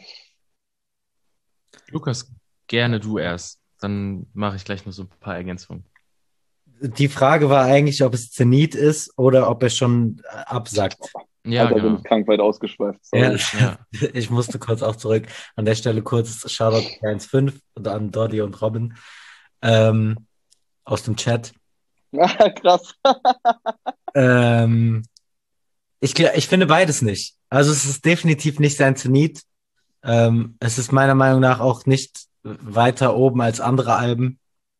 [SPEAKER 3] Lukas, gerne du erst. Dann mache ich gleich noch so ein paar Ergänzungen.
[SPEAKER 5] Die Frage war eigentlich, ob es Zenit ist oder ob er schon äh, absackt.
[SPEAKER 3] Ja,
[SPEAKER 4] Alter, bin
[SPEAKER 3] genau.
[SPEAKER 4] ich krank weit ausgeschweift. Sorry.
[SPEAKER 5] Ja,
[SPEAKER 3] Ja.
[SPEAKER 5] ich musste kurz auch zurück. An der Stelle kurz Shoutout eins Punkt fünf und an Doddy und Robin ähm, aus dem Chat.
[SPEAKER 4] Ah, krass.
[SPEAKER 5] Ähm, ich, gl- ich finde beides nicht. Also es ist definitiv nicht sein Zenit. Ähm, es ist meiner Meinung nach auch nicht weiter oben als andere Alben.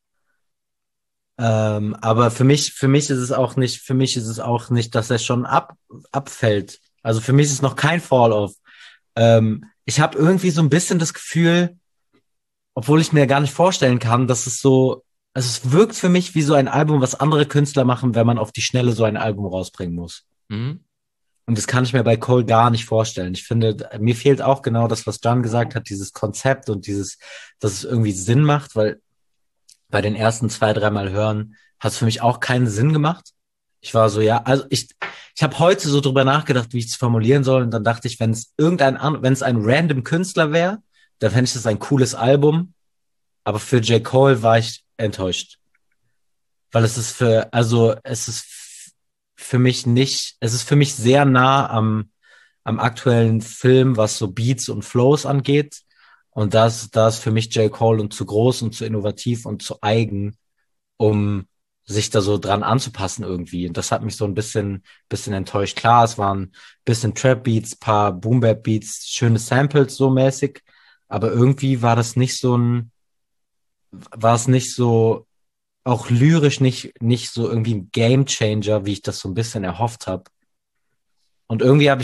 [SPEAKER 5] Ähm, aber für mich, für mich ist es auch nicht, für mich ist es auch nicht, dass er schon ab, abfällt. Also für mich ist es noch kein Fall-Off. Ähm, ich habe irgendwie so ein bisschen das Gefühl, obwohl ich mir gar nicht vorstellen kann, dass es so, also es wirkt für mich wie so ein Album, was andere Künstler machen, wenn man auf die Schnelle so ein Album rausbringen muss.
[SPEAKER 3] Mhm.
[SPEAKER 5] Und das kann ich mir bei Cole gar nicht vorstellen. Ich finde, mir fehlt auch genau das, was John gesagt hat, dieses Konzept und dieses, dass es irgendwie Sinn macht, weil bei den ersten zwei, dreimal hören hat es für mich auch keinen Sinn gemacht. Ich war so, ja, also ich, ich habe heute so drüber nachgedacht, wie ich es formulieren soll. Und dann dachte ich, wenn es irgendein, an- wenn es ein random Künstler wäre, dann fände ich das ein cooles Album. Aber für J. Cole war ich enttäuscht. Weil es ist für, also es ist f- für mich nicht, es ist für mich sehr nah am, am aktuellen Film, was so Beats und Flows angeht. Und das, da ist für mich J. Cole und zu groß und zu innovativ und zu eigen, um sich da so dran anzupassen irgendwie. Und das hat mich so ein bisschen, bisschen enttäuscht. Klar, es waren bisschen Trap-Beats, paar Boom-Bap-Beats, schöne Samples so mäßig. Aber irgendwie war das nicht so ein, war es nicht so, auch lyrisch nicht, nicht so irgendwie ein Game-Changer, wie ich das so ein bisschen erhofft habe. Und irgendwie habe ich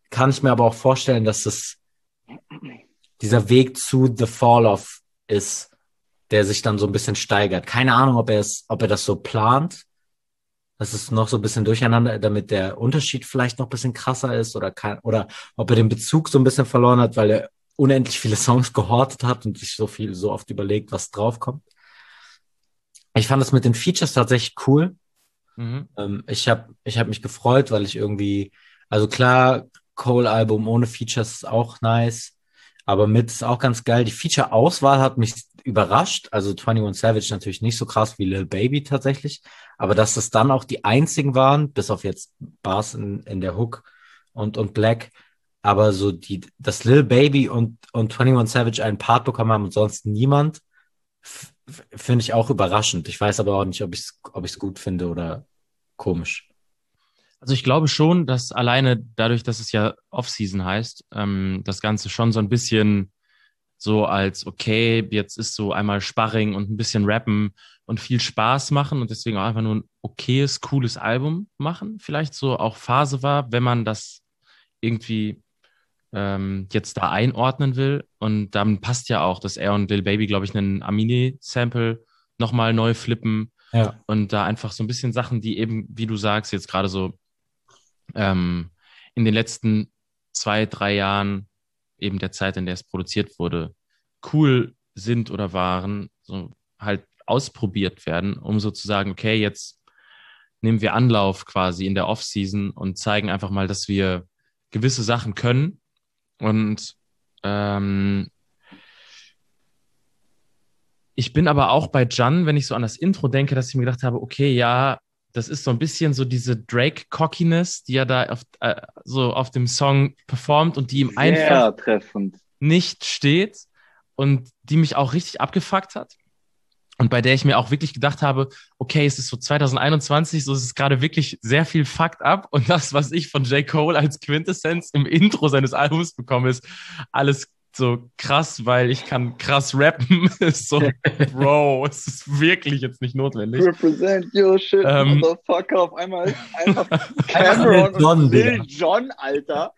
[SPEAKER 5] kann ich mir aber auch vorstellen, dass es dieser Weg zu The Fall Off ist, der sich dann so ein bisschen steigert. Keine Ahnung, ob er es, ob er das so plant. Das ist noch so ein bisschen durcheinander, damit der Unterschied vielleicht noch ein bisschen krasser ist oder kann, oder ob er den Bezug so ein bisschen verloren hat, weil er unendlich viele Songs gehortet hat und sich so viel, so oft überlegt, was draufkommt. Ich fand das mit den Features tatsächlich cool.
[SPEAKER 3] Mhm.
[SPEAKER 5] Ähm, ich habe ich hab mich gefreut, weil ich irgendwie, also klar, Cole-Album ohne Features ist auch nice, aber mit ist auch ganz geil. Die Feature-Auswahl hat mich überrascht. Also einundzwanzig Savage natürlich nicht so krass wie Lil Baby tatsächlich, aber dass das dann auch die einzigen waren, bis auf jetzt Bars in, in der Hook und, und Black, aber so die, dass Lil Baby und, und einundzwanzig Savage einen Part bekommen haben und sonst niemand, f- f- finde ich auch überraschend. Ich weiß aber auch nicht, ob ich es ob ich's gut finde oder komisch.
[SPEAKER 3] Also ich glaube schon, dass alleine dadurch, dass es ja Off-Season heißt, ähm, das Ganze schon so ein bisschen so als, okay, jetzt ist so einmal Sparring und ein bisschen Rappen und viel Spaß machen und deswegen auch einfach nur ein okayes, cooles Album machen. Vielleicht so auch Phase war, wenn man das irgendwie ähm, jetzt da einordnen will. Und dann passt ja auch, dass er und Lil Baby, glaube ich, einen Amine-Sample nochmal neu flippen
[SPEAKER 5] Ja.
[SPEAKER 3] und da einfach so ein bisschen Sachen, die eben, wie du sagst, jetzt gerade so ähm, in den letzten zwei, drei Jahren eben der Zeit, in der es produziert wurde, cool sind oder waren, so halt ausprobiert werden, um so zu sagen, okay, jetzt nehmen wir Anlauf quasi in der Off-Season und zeigen einfach mal, dass wir gewisse Sachen können. Und ähm, ich bin aber auch bei Jan, wenn ich so an das Intro denke, dass ich mir gedacht habe, okay, ja, das ist so ein bisschen so diese Drake-Cockiness, die er da auf, äh, so auf dem Song performt und die ihm einfach
[SPEAKER 4] Sehr treffend.
[SPEAKER 3] nicht steht und die mich auch richtig abgefuckt hat. Und bei der ich mir auch wirklich gedacht habe, okay, es ist so zwanzig einundzwanzig, so ist es gerade wirklich sehr viel fucked up. Und das, was ich von J. Cole als Quintessenz im Intro seines Albums bekomme, ist alles so krass, weil ich kann krass rappen. Ist so, Bro, es ist wirklich jetzt nicht notwendig.
[SPEAKER 4] Represent your shit,
[SPEAKER 3] Ähm,
[SPEAKER 4] Motherfucker. Auf einmal ist einfach Cameron
[SPEAKER 5] Lil Jon,
[SPEAKER 4] und Lil
[SPEAKER 5] Digga.
[SPEAKER 4] Jon, Alter.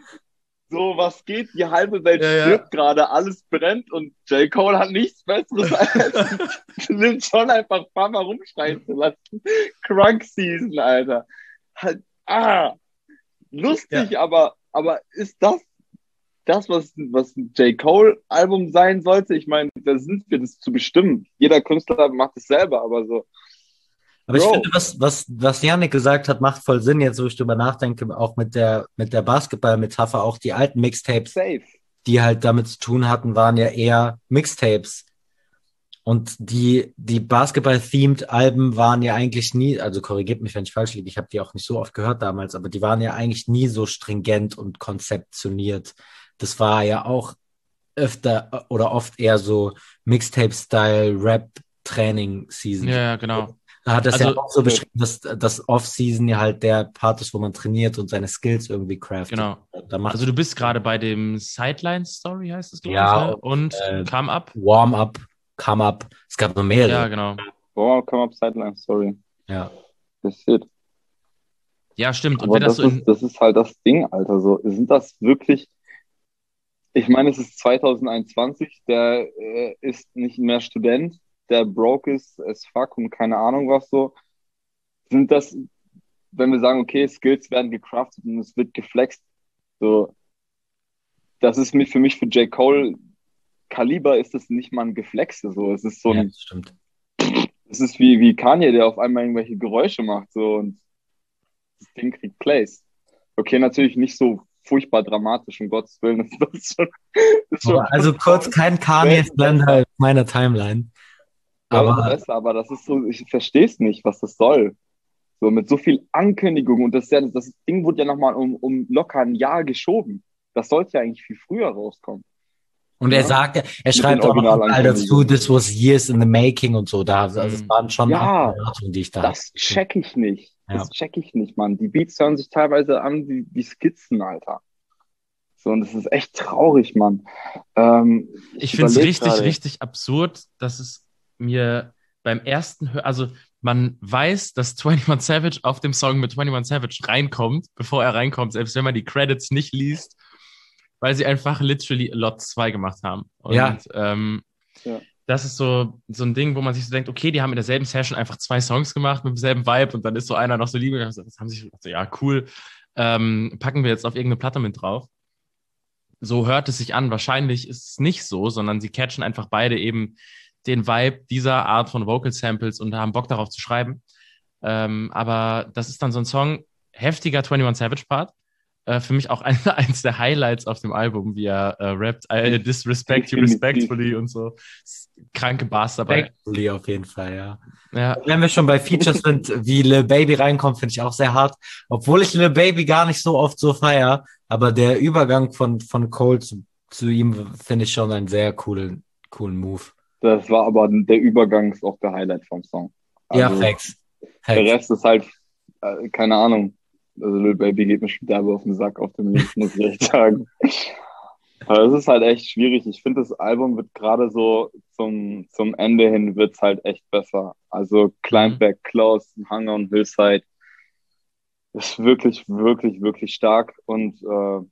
[SPEAKER 4] So, was geht? Die halbe Welt
[SPEAKER 3] Ja, ja.
[SPEAKER 4] stirbt gerade, alles brennt und J. Cole hat nichts Besseres als Lil Jon einfach ein paar Mal rumschreien zu lassen. Crunk Season, Alter. Halt, ah, lustig, aber, aber ist das das, was, was ein J. Cole-Album sein sollte? Ich meine, da sind wir das zu bestimmen. Jeder Künstler macht es selber, aber so.
[SPEAKER 5] Aber ich
[SPEAKER 4] Bro.
[SPEAKER 5] finde, was, was, was Yannick gesagt hat, macht voll Sinn, jetzt wo ich drüber nachdenke, auch mit der, mit der Basketball-Metapher, auch die alten Mixtapes,
[SPEAKER 4] Safe.
[SPEAKER 5] die halt damit zu tun hatten, waren ja eher Mixtapes. Und die, die Basketball-themed Alben waren ja eigentlich nie, also korrigiert mich, wenn ich falsch liege, ich habe die auch nicht so oft gehört damals, aber die waren ja eigentlich nie so stringent und konzeptioniert. Das war ja auch öfter oder oft eher so Mixtape-Style, Rap-Training-Season.
[SPEAKER 3] Ja, ja, genau.
[SPEAKER 5] Da hat das
[SPEAKER 3] Also-
[SPEAKER 5] ja auch so beschrieben, dass das Off-Season ja halt der Part ist, wo man trainiert und seine Skills irgendwie craftet.
[SPEAKER 3] Genau.
[SPEAKER 5] Da macht
[SPEAKER 3] Also du bist gerade bei dem Sideline-Story, heißt es, glaube
[SPEAKER 5] Ja,
[SPEAKER 3] ich, ne? Und
[SPEAKER 5] äh,
[SPEAKER 3] Come Up.
[SPEAKER 5] Warm-up, Come-up, es gab noch mehrere.
[SPEAKER 3] Ja, genau.
[SPEAKER 4] Boah, come up sideline, sorry.
[SPEAKER 5] Ja.
[SPEAKER 4] Das ist it.
[SPEAKER 3] Ja, stimmt. Und
[SPEAKER 4] Aber
[SPEAKER 3] wenn das
[SPEAKER 4] das,
[SPEAKER 3] so in,
[SPEAKER 4] ist, das ist halt das Ding, Alter. So, sind das wirklich. Ich meine, es ist zwanzig einundzwanzig, der äh, ist nicht mehr Student, der broke ist as fuck und keine Ahnung was so. Sind das, wenn wir sagen, okay, Skills werden gecraftet und es wird geflext, so, das ist mit, für mich für J. Cole Kaliber ist das nicht mal ein Geflexe, so. Es ist so
[SPEAKER 5] Ja,
[SPEAKER 4] ein,
[SPEAKER 5] das stimmt.
[SPEAKER 4] es ist wie, wie Kanye, der auf einmal irgendwelche Geräusche macht, so, und das Ding kriegt Plays. Okay, natürlich nicht so furchtbar dramatisch, um Gottes Willen. Das ist schon, das ist schon
[SPEAKER 5] Aber also kurz kein Kanye-Slender auf meiner Timeline.
[SPEAKER 4] aber,
[SPEAKER 5] Aber
[SPEAKER 4] besser, aber das ist so, ich verstehe es nicht, was das soll. So mit so viel Ankündigung und das, ist ja, das Ding wurde ja nochmal um, um locker ein Jahr geschoben. Das sollte ja eigentlich viel früher rauskommen.
[SPEAKER 5] und er
[SPEAKER 4] Ja.
[SPEAKER 5] sagt, ja- er
[SPEAKER 4] den
[SPEAKER 5] schreibt auch noch überall dazu,
[SPEAKER 4] Originalankündigungen.
[SPEAKER 5] this was years in the making und so. Da, also es
[SPEAKER 3] Mhm.
[SPEAKER 5] waren schon
[SPEAKER 4] Ja,
[SPEAKER 5] auch Erwartungen, die ich da
[SPEAKER 4] Das check ich nicht. Das
[SPEAKER 5] Ja.
[SPEAKER 4] check ich nicht, Mann. Die Beats hören sich teilweise an wie, wie Skizzen, Alter. So, und das ist echt traurig, Mann. Ähm,
[SPEAKER 3] ich finde es
[SPEAKER 4] überleg
[SPEAKER 3] richtig,
[SPEAKER 4] gerade.
[SPEAKER 3] richtig absurd, dass es mir beim ersten, Hör, also man weiß, dass twenty-one Savage auf dem Song mit twenty-one Savage reinkommt, bevor er reinkommt, selbst wenn man die Credits nicht liest, weil sie einfach literally Lot zwei gemacht haben. Und
[SPEAKER 5] Ja.
[SPEAKER 3] ähm,
[SPEAKER 4] Ja.
[SPEAKER 3] das ist so, so ein Ding, wo man sich so denkt, okay, die haben in derselben Session einfach zwei Songs gemacht mit demselben Vibe und dann ist so einer noch so lieb und das haben sich so, ja, cool, ähm, packen wir jetzt auf irgendeine Platte mit drauf. So hört es sich an. Wahrscheinlich ist es nicht so, sondern sie catchen einfach beide eben den Vibe dieser Art von Vocal Samples und haben Bock darauf zu schreiben. Ähm, aber das ist dann so ein Song, heftiger twenty-one Savage Part. Äh, für mich auch ein, eins der Highlights auf dem Album, wie er äh, rappt, I disrespect you respectfully und so. Kranke Bars dabei.
[SPEAKER 5] Respectfully auf jeden Fall, ja.
[SPEAKER 3] Ja.
[SPEAKER 5] Wenn wir schon bei Features sind, wie Lil Baby reinkommt, finde ich auch sehr hart. Obwohl ich Lil Baby gar nicht so oft so feier, aber der Übergang von, von Cole zu, zu ihm finde ich schon einen sehr coolen, coolen Move.
[SPEAKER 4] Das war aber der Übergang ist auch der Highlight vom Song.
[SPEAKER 5] Ja,
[SPEAKER 4] Also,
[SPEAKER 5] Facts.
[SPEAKER 4] Der
[SPEAKER 5] Facts.
[SPEAKER 4] Rest ist halt, äh, keine Ahnung. Also Lil Baby geht mir schon derbe auf den Sack auf dem Lied, muss ich echt sagen. Aber es ist halt echt schwierig. Ich finde, das Album wird gerade so zum, zum Ende hin wird's halt echt besser. Also Climb Back Close, Hunger und Hillside ist wirklich, wirklich, wirklich stark. Und äh,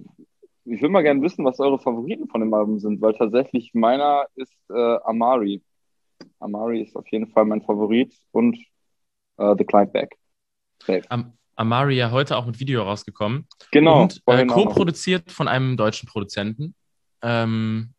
[SPEAKER 4] ich würde mal gerne wissen, was eure Favoriten von dem Album sind, weil tatsächlich meiner ist äh, Amari. Amari ist auf jeden Fall mein Favorit und äh, The Climb Back. Safe.
[SPEAKER 3] Am Amari ja heute auch mit Video rausgekommen.
[SPEAKER 4] Genau.
[SPEAKER 3] Und äh,
[SPEAKER 4] vorhin auch noch.
[SPEAKER 3] co-produziert von einem deutschen Produzenten. Ähm,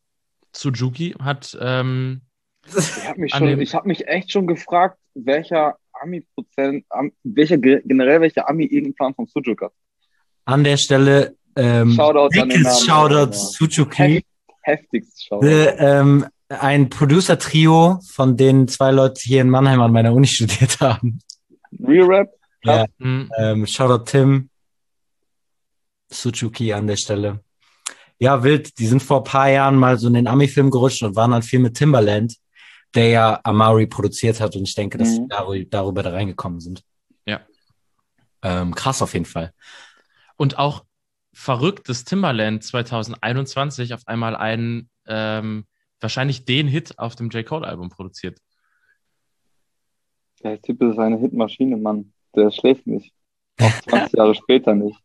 [SPEAKER 3] Suzuki hat ähm,
[SPEAKER 4] Ich habe mich,
[SPEAKER 3] an
[SPEAKER 4] schon-
[SPEAKER 3] dem-
[SPEAKER 4] ich hab mich echt schon gefragt, welcher Ami-Prozent, Am, welcher ge- generell welcher Ami irgendeinen Plan von Sujuk hat.
[SPEAKER 5] An der Stelle, ähm,
[SPEAKER 4] Shoutouts an den
[SPEAKER 5] dickes
[SPEAKER 4] Namen,
[SPEAKER 5] Shoutout
[SPEAKER 4] Alter.
[SPEAKER 5] Suzuki.
[SPEAKER 4] Heft, heftigst Shoutout.
[SPEAKER 5] Äh, ähm, ein Producer-Trio, von denen zwei Leute hier in Mannheim an meiner Uni studiert haben.
[SPEAKER 4] Real Rap?
[SPEAKER 5] Ja,
[SPEAKER 3] mh,
[SPEAKER 5] ähm, Shoutout Tim, Suzuki an der Stelle. Ja, wild. Die sind vor ein paar Jahren mal so in den Ami-Film gerutscht und waren dann viel mit Timbaland, der ja Amari produziert hat. Und ich denke, dass
[SPEAKER 4] Mhm.
[SPEAKER 5] sie darüber, darüber da reingekommen sind.
[SPEAKER 3] Ja.
[SPEAKER 5] Ähm, krass auf jeden Fall.
[SPEAKER 3] Und auch verrückt, dass Timbaland zwanzig einundzwanzig auf einmal einen, ähm, wahrscheinlich den Hit auf dem J. Cole-Album produziert.
[SPEAKER 4] Der Typ ist eine Hitmaschine, Mann. Der schläft nicht. Auch zwanzig Jahre später nicht.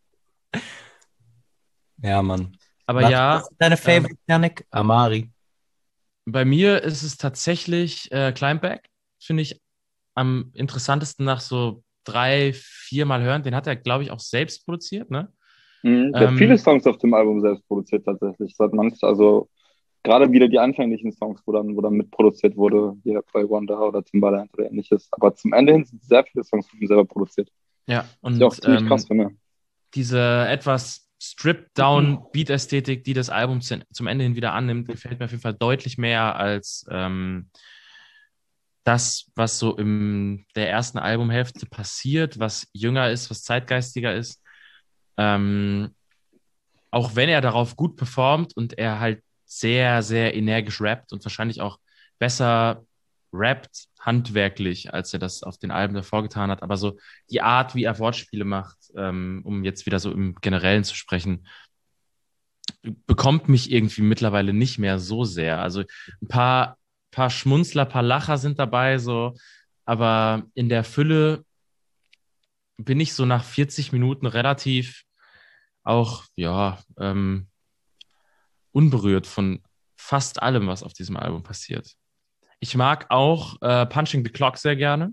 [SPEAKER 5] Ja, Mann.
[SPEAKER 3] Aber
[SPEAKER 5] Was
[SPEAKER 3] ja,
[SPEAKER 5] ist deine Favorite, Yannick? Amari.
[SPEAKER 3] bei mir ist es tatsächlich äh, Climbback, finde ich am interessantesten nach so drei, vier Mal hören. Den hat er, glaube ich, auch selbst produziert, ne?
[SPEAKER 4] Mhm. Der
[SPEAKER 3] Ähm,
[SPEAKER 4] hat viele Songs auf dem Album selbst produziert tatsächlich. Das hat manch, also gerade wieder die anfänglichen Songs, wo dann, wo dann mitproduziert wurde, hier bei Wonder oder Timbaland oder ähnliches. Aber zum Ende hin sind sehr viele Songs von ihm selber produziert.
[SPEAKER 3] Ja,
[SPEAKER 4] Was
[SPEAKER 3] und
[SPEAKER 4] ich auch ziemlich
[SPEAKER 3] ähm,
[SPEAKER 4] krass finde.
[SPEAKER 3] diese etwas stripped-down Beat-Ästhetik, die das Album zu, zum Ende hin wieder annimmt, gefällt mir auf jeden Fall deutlich mehr als ähm, das, was so in der ersten Albumhälfte passiert, was jünger ist, was zeitgeistiger ist. Ähm, auch wenn er darauf gut performt und er halt sehr, sehr energisch rappt und wahrscheinlich auch besser rappt handwerklich, als er das auf den Alben davor getan hat. Aber so die Art, wie er Wortspiele macht, ähm, um jetzt wieder so im Generellen zu sprechen, bekommt mich irgendwie mittlerweile nicht mehr so sehr. Also ein paar, paar Schmunzler, paar Lacher sind dabei, so, aber in der Fülle bin ich so nach vierzig Minuten relativ auch, ja, ähm, unberührt von fast allem, was auf diesem Album passiert. Ich mag auch äh, Punching the Clock sehr gerne.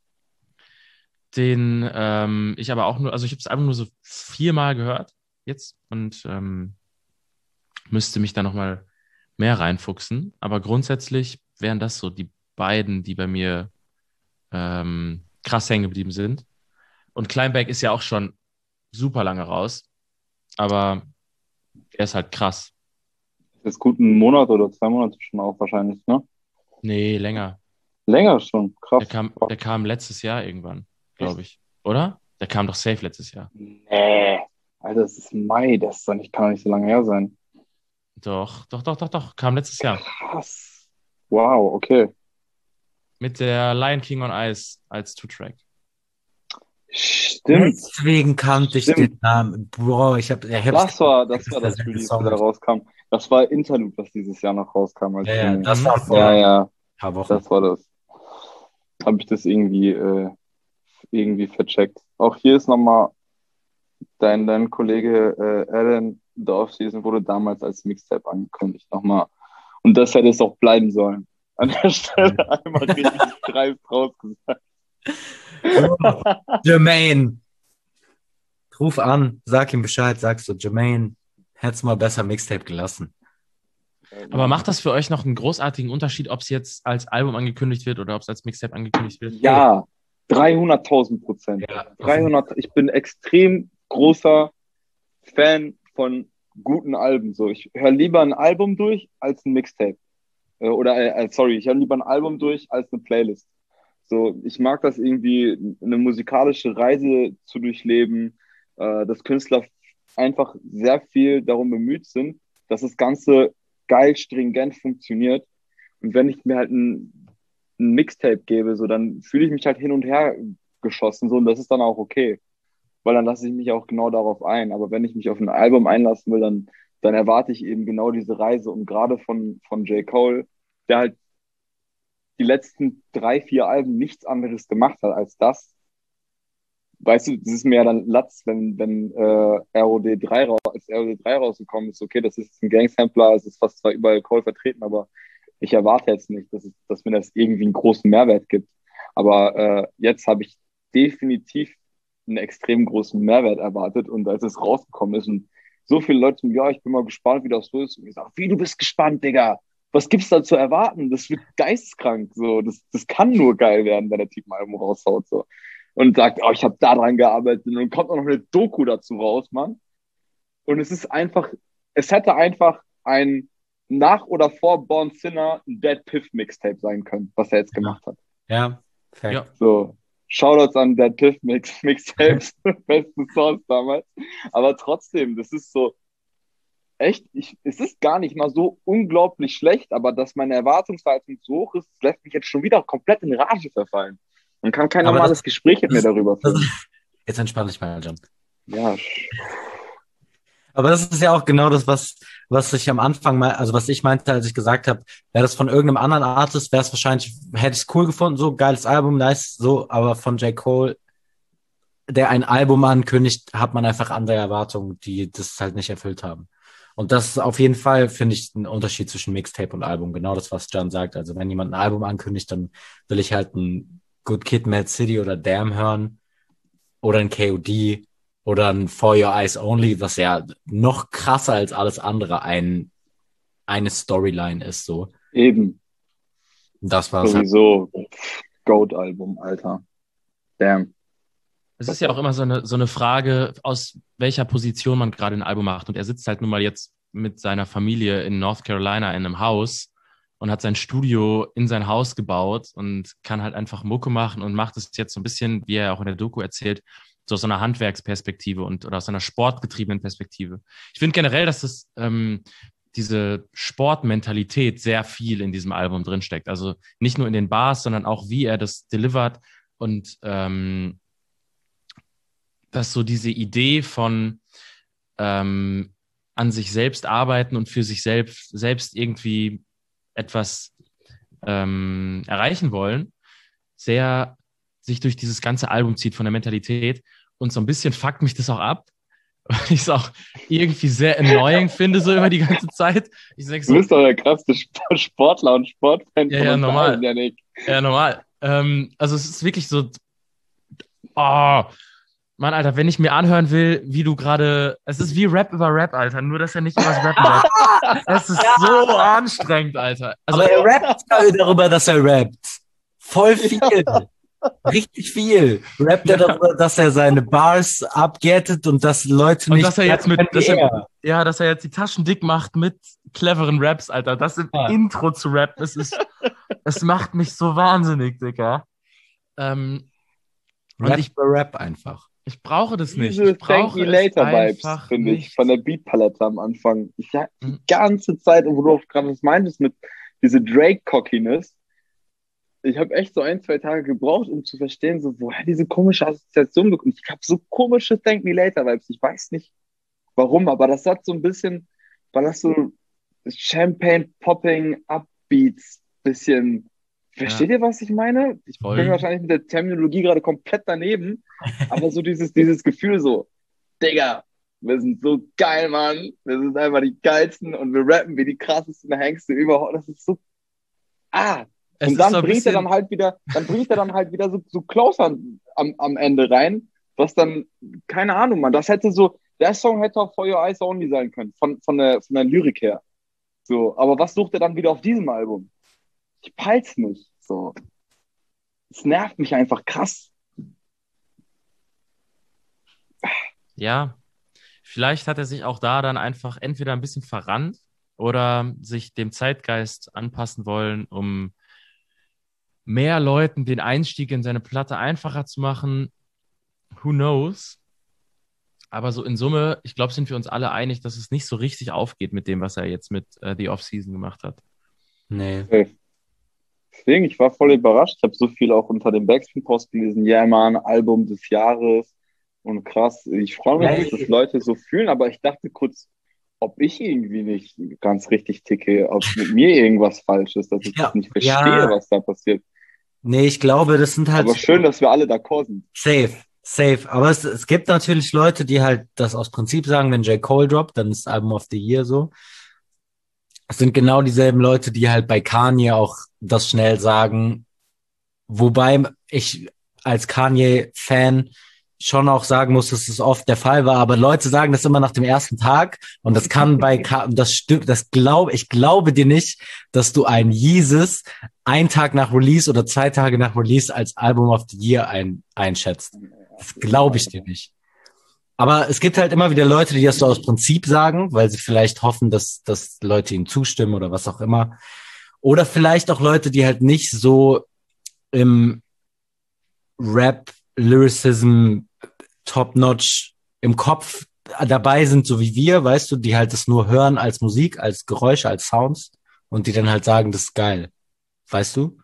[SPEAKER 3] Den ähm, ich aber auch nur, also ich habe das Album nur so viermal gehört jetzt und ähm, müsste mich da nochmal mehr reinfuchsen. Aber grundsätzlich wären das so die beiden, die bei mir ähm, krass hängen geblieben sind. Und Climbback ist ja auch schon super lange raus, aber er ist halt krass.
[SPEAKER 4] Ist gut einen Monat oder zwei Monate schon auch wahrscheinlich, ne?
[SPEAKER 3] Nee, länger.
[SPEAKER 4] Länger schon, krass.
[SPEAKER 3] Der kam, der kam letztes Jahr irgendwann, glaube ich. Oder? Der kam doch safe letztes Jahr.
[SPEAKER 4] Nee. Alter, das ist Mai, das ist doch nicht, kann doch nicht so lange her sein.
[SPEAKER 3] Doch, doch, doch, doch, doch. Kam letztes Jahr.
[SPEAKER 4] Krass. Wow, okay.
[SPEAKER 3] Mit der Lion King on Ice als Two-Track.
[SPEAKER 4] Stimmt.
[SPEAKER 5] Deswegen kannte ich
[SPEAKER 4] Stimmt.
[SPEAKER 5] den Namen. Bro, ich habe. Ich
[SPEAKER 4] Das war, das war das
[SPEAKER 5] derselbe
[SPEAKER 4] Release,
[SPEAKER 5] Song.
[SPEAKER 4] das da rauskam. Das war Interlude, was dieses Jahr noch rauskam. Als
[SPEAKER 5] Ja, ja,
[SPEAKER 4] Single.
[SPEAKER 5] das war vor
[SPEAKER 4] ja,
[SPEAKER 5] ein
[SPEAKER 4] ja,
[SPEAKER 5] paar Wochen.
[SPEAKER 4] das war das. habe ich das irgendwie, äh, irgendwie vercheckt. Auch hier ist nochmal dein, dein Kollege äh, Aaron, The Off-Season wurde damals als Mixtape angekündigt. Nochmal. Und das hätte es auch bleiben sollen. An der Stelle einmal richtig dreist rausgesagt.
[SPEAKER 5] So, Jermaine, ruf an, sag ihm Bescheid, sagst du, Jermaine, hättest mal besser Mixtape gelassen.
[SPEAKER 3] Aber macht das für euch noch einen großartigen Unterschied, ob es jetzt als Album angekündigt wird oder ob es als Mixtape angekündigt wird?
[SPEAKER 4] Ja, dreihunderttausend Prozent.
[SPEAKER 5] Ja,
[SPEAKER 4] dreihundert, ich bin extrem großer Fan von guten Alben. So, ich höre lieber ein Album durch als ein Mixtape. Äh, oder, äh, sorry, ich höre lieber ein Album durch als eine Playlist. So, ich mag das irgendwie, eine musikalische Reise zu durchleben, äh, dass Künstler einfach sehr viel darum bemüht sind, dass das Ganze geil stringent funktioniert. Und wenn ich mir halt ein, ein Mixtape gebe, so, dann fühle ich mich halt hin und her geschossen, so, und das ist dann auch okay. Weil dann lasse ich mich auch genau darauf ein. Aber wenn ich mich auf ein Album einlassen will, dann, dann erwarte ich eben genau diese Reise. Und gerade von, von J. Cole, der halt die letzten drei, vier Alben nichts anderes gemacht hat als das. Weißt du, das ist mir ja dann Latz, wenn, wenn äh, R O D drei, ra- als R O D drei rausgekommen ist, okay, das ist ein Gangsampler, es ist fast zwar überall Cole vertreten, aber ich erwarte jetzt nicht, dass, es, dass mir das irgendwie einen großen Mehrwert gibt. Aber äh, jetzt habe ich definitiv einen extrem großen Mehrwert erwartet, und als es rausgekommen ist und so viele Leute sagen, ja, ich bin mal gespannt, wie das so ist, und ich sage, wie, du bist gespannt, Digga, was gibt's da zu erwarten? Das wird geisteskrank, so, das, das kann nur geil werden, wenn der Typ ein Album raushaut, so, und sagt, oh, ich habe da dran gearbeitet, und dann kommt auch noch eine Doku dazu raus, Mann, und es ist einfach, es hätte einfach ein nach oder vor Born Sinner ein Dead Piff Mixtape sein können, was er jetzt gemacht hat.
[SPEAKER 5] Ja, fair.
[SPEAKER 3] Ja.
[SPEAKER 4] So, Shoutouts an Dead Piff Mix, Mixtapes, besten Songs damals. Aber trotzdem, das ist so, echt, ich, es ist gar nicht mal so unglaublich schlecht, aber dass meine Erwartungshaltung so hoch ist, lässt mich jetzt schon wieder komplett in Rage verfallen. Man kann kein
[SPEAKER 5] Aber
[SPEAKER 4] normales
[SPEAKER 5] das-
[SPEAKER 4] Gespräch mit mir
[SPEAKER 5] das-
[SPEAKER 4] darüber
[SPEAKER 5] Das,
[SPEAKER 4] führen.
[SPEAKER 5] jetzt entspann dich mal, John.
[SPEAKER 4] Ja, sch-
[SPEAKER 5] Aber das ist ja auch genau das, was, was ich am Anfang mal, also was ich meinte, als ich gesagt habe, wäre das von irgendeinem anderen Artist, wäre es wahrscheinlich, hätte ich es cool gefunden, so geiles Album, nice, so, aber von J. Cole, der ein Album ankündigt, hat man einfach andere Erwartungen, die das halt nicht erfüllt haben. Und das ist auf jeden Fall, finde ich, ein Unterschied zwischen Mixtape und Album. Genau das, was John sagt. Also wenn jemand ein Album ankündigt, dann will ich halt ein Good Kid, Mad City oder Damn hören oder ein K O D oder ein For Your Eyes Only, was ja noch krasser als alles andere ein, eine Storyline ist, so.
[SPEAKER 4] eben,
[SPEAKER 5] Und das war's halt.
[SPEAKER 4] sowieso. Goat-Album, Alter. Damn.
[SPEAKER 3] Es ist ja auch immer so eine, so eine Frage, aus welcher Position man gerade ein Album macht. Und er sitzt halt nun mal jetzt mit seiner Familie in North Carolina in einem Haus und hat sein Studio in sein Haus gebaut und kann halt einfach Mucke machen und macht es jetzt so ein bisschen, wie er auch in der Doku erzählt, so aus einer Handwerksperspektive und oder aus einer sportgetriebenen Perspektive. Ich finde generell, dass das ähm, diese Sportmentalität sehr viel in diesem Album drinsteckt. Also nicht nur in den Bars, sondern auch wie er das delivert und ähm, dass so diese Idee von ähm, an sich selbst arbeiten und für sich selbst, selbst irgendwie etwas ähm, erreichen wollen, sehr sich durch dieses ganze Album zieht von der Mentalität. Und so ein bisschen fuckt mich das auch ab, weil ich es auch irgendwie sehr annoying finde, so über die ganze Zeit. Ich sag
[SPEAKER 4] Du
[SPEAKER 3] so,
[SPEAKER 4] bist doch der krasseste Sp- Sportler und Sportfan
[SPEAKER 3] Ja,
[SPEAKER 4] von
[SPEAKER 3] ja,
[SPEAKER 4] uns
[SPEAKER 3] normal.
[SPEAKER 4] allen, Janik.
[SPEAKER 3] ja, normal. Ähm, also es ist wirklich so, oh, Mann, Alter, wenn ich mir anhören will, wie du gerade, es ist wie Rap über Rap, Alter, nur dass er nicht über das Rappen rappt. Es ist so anstrengend, Alter. Also,
[SPEAKER 5] Aber er rappt darüber, dass er rappt. Voll viel. Richtig viel. Rappt er darüber, dass er seine Bars abgettet und dass Leute
[SPEAKER 3] Und
[SPEAKER 5] nicht...
[SPEAKER 3] dass er jetzt mit,
[SPEAKER 5] können wie
[SPEAKER 3] dass er,
[SPEAKER 5] er.
[SPEAKER 3] ja, dass er jetzt die Taschen dick macht mit cleveren Raps, Alter. Das im
[SPEAKER 5] Ja.
[SPEAKER 3] Intro zu rappen, es ist, es macht mich so wahnsinnig, Digga. Ähm, und
[SPEAKER 5] Rap
[SPEAKER 3] ich,
[SPEAKER 5] über Rap einfach.
[SPEAKER 3] ich brauche das nicht.
[SPEAKER 4] Diese
[SPEAKER 3] Ich
[SPEAKER 4] Thank
[SPEAKER 3] brauche
[SPEAKER 4] Me
[SPEAKER 3] es
[SPEAKER 4] Later Vibes,
[SPEAKER 3] einfach
[SPEAKER 4] finde ich,
[SPEAKER 3] nicht.
[SPEAKER 4] von der Beatpalette am Anfang. Ich ja die
[SPEAKER 3] Mhm.
[SPEAKER 4] ganze Zeit, und wo du auch gerade was meintest mit diese Drake-Cockiness, ich habe echt so ein, zwei Tage gebraucht, um zu verstehen, so woher diese komische Assoziation bekommt. Ich habe so komische Thank Me Later Vibes. Ich weiß nicht warum, aber das hat so ein bisschen, weil das so Champagne Popping Upbeats bisschen Versteht ihr, was ich meine? Ich
[SPEAKER 3] Voll.
[SPEAKER 4] bin wahrscheinlich mit der Terminologie gerade komplett daneben, aber so dieses, dieses Gefühl so, Digga, wir sind so geil, Mann. Wir sind einfach die geilsten und wir rappen wie die krassesten Hengste überhaupt. Das ist so, ah.
[SPEAKER 3] Es
[SPEAKER 4] Und
[SPEAKER 3] ist
[SPEAKER 4] dann
[SPEAKER 3] so ein
[SPEAKER 4] bringt er
[SPEAKER 3] bisschen-
[SPEAKER 4] dann halt wieder, dann bringt er dann halt wieder so, so Closer am, am Ende rein, was dann, keine Ahnung, Mann, das hätte so, der Song hätte auch For Your Eyes Only sein können, von, von der, von der Lyrik her. So, aber was sucht er dann wieder auf diesem Album? Ich peil's nicht, so. Es nervt mich einfach krass.
[SPEAKER 3] Ja, vielleicht hat er sich auch da dann einfach entweder ein bisschen verrannt oder sich dem Zeitgeist anpassen wollen, um mehr Leuten den Einstieg in seine Platte einfacher zu machen. Who knows? Aber so in Summe, ich glaube, sind wir uns alle einig, dass es nicht so richtig aufgeht mit dem, was er jetzt mit äh, The Off-Season gemacht hat.
[SPEAKER 5] Nee.
[SPEAKER 4] Deswegen, ich war voll überrascht. Ich habe so viel auch unter dem Backspin-Post gelesen. Ja, Mann, Album des Jahres. Und krass, ich freue mich,
[SPEAKER 5] Ja,
[SPEAKER 4] dass das Leute so fühlen, aber ich dachte kurz, ob ich irgendwie nicht ganz richtig ticke, ob mit mir irgendwas falsch ist, dass ich
[SPEAKER 5] Ja,
[SPEAKER 4] das nicht verstehe,
[SPEAKER 5] ja.
[SPEAKER 4] was da passiert.
[SPEAKER 5] Nee, ich glaube, das sind halt
[SPEAKER 4] Aber schön, dass wir alle d'accord sind.
[SPEAKER 5] safe, safe. Aber es, es gibt natürlich Leute, die halt das aus Prinzip sagen, wenn J. Cole droppt, dann ist Album of the Year so. Es sind genau dieselben Leute, die halt bei Kanye auch das schnell sagen. Wobei ich als Kanye-Fan schon auch sagen muss, dass es oft der Fall war. Aber Leute sagen das immer nach dem ersten Tag. Und das kann bei, Ka- das stimmt, das glaube, ich glaube dir nicht, dass du ein Yeezus einen Tag nach Release oder zwei Tage nach Release als Album of the Year ein, einschätzt. Das glaube ich dir nicht. Aber es gibt halt immer wieder Leute, die das so aus Prinzip sagen, weil sie vielleicht hoffen, dass, dass Leute ihnen zustimmen oder was auch immer. Oder vielleicht auch Leute, die halt nicht so im Rap, Lyricism, Top-Notch im Kopf dabei sind, so wie wir, weißt du, die halt das nur hören als Musik, als Geräusche, als Sounds und die dann halt sagen, das ist geil. Weißt du?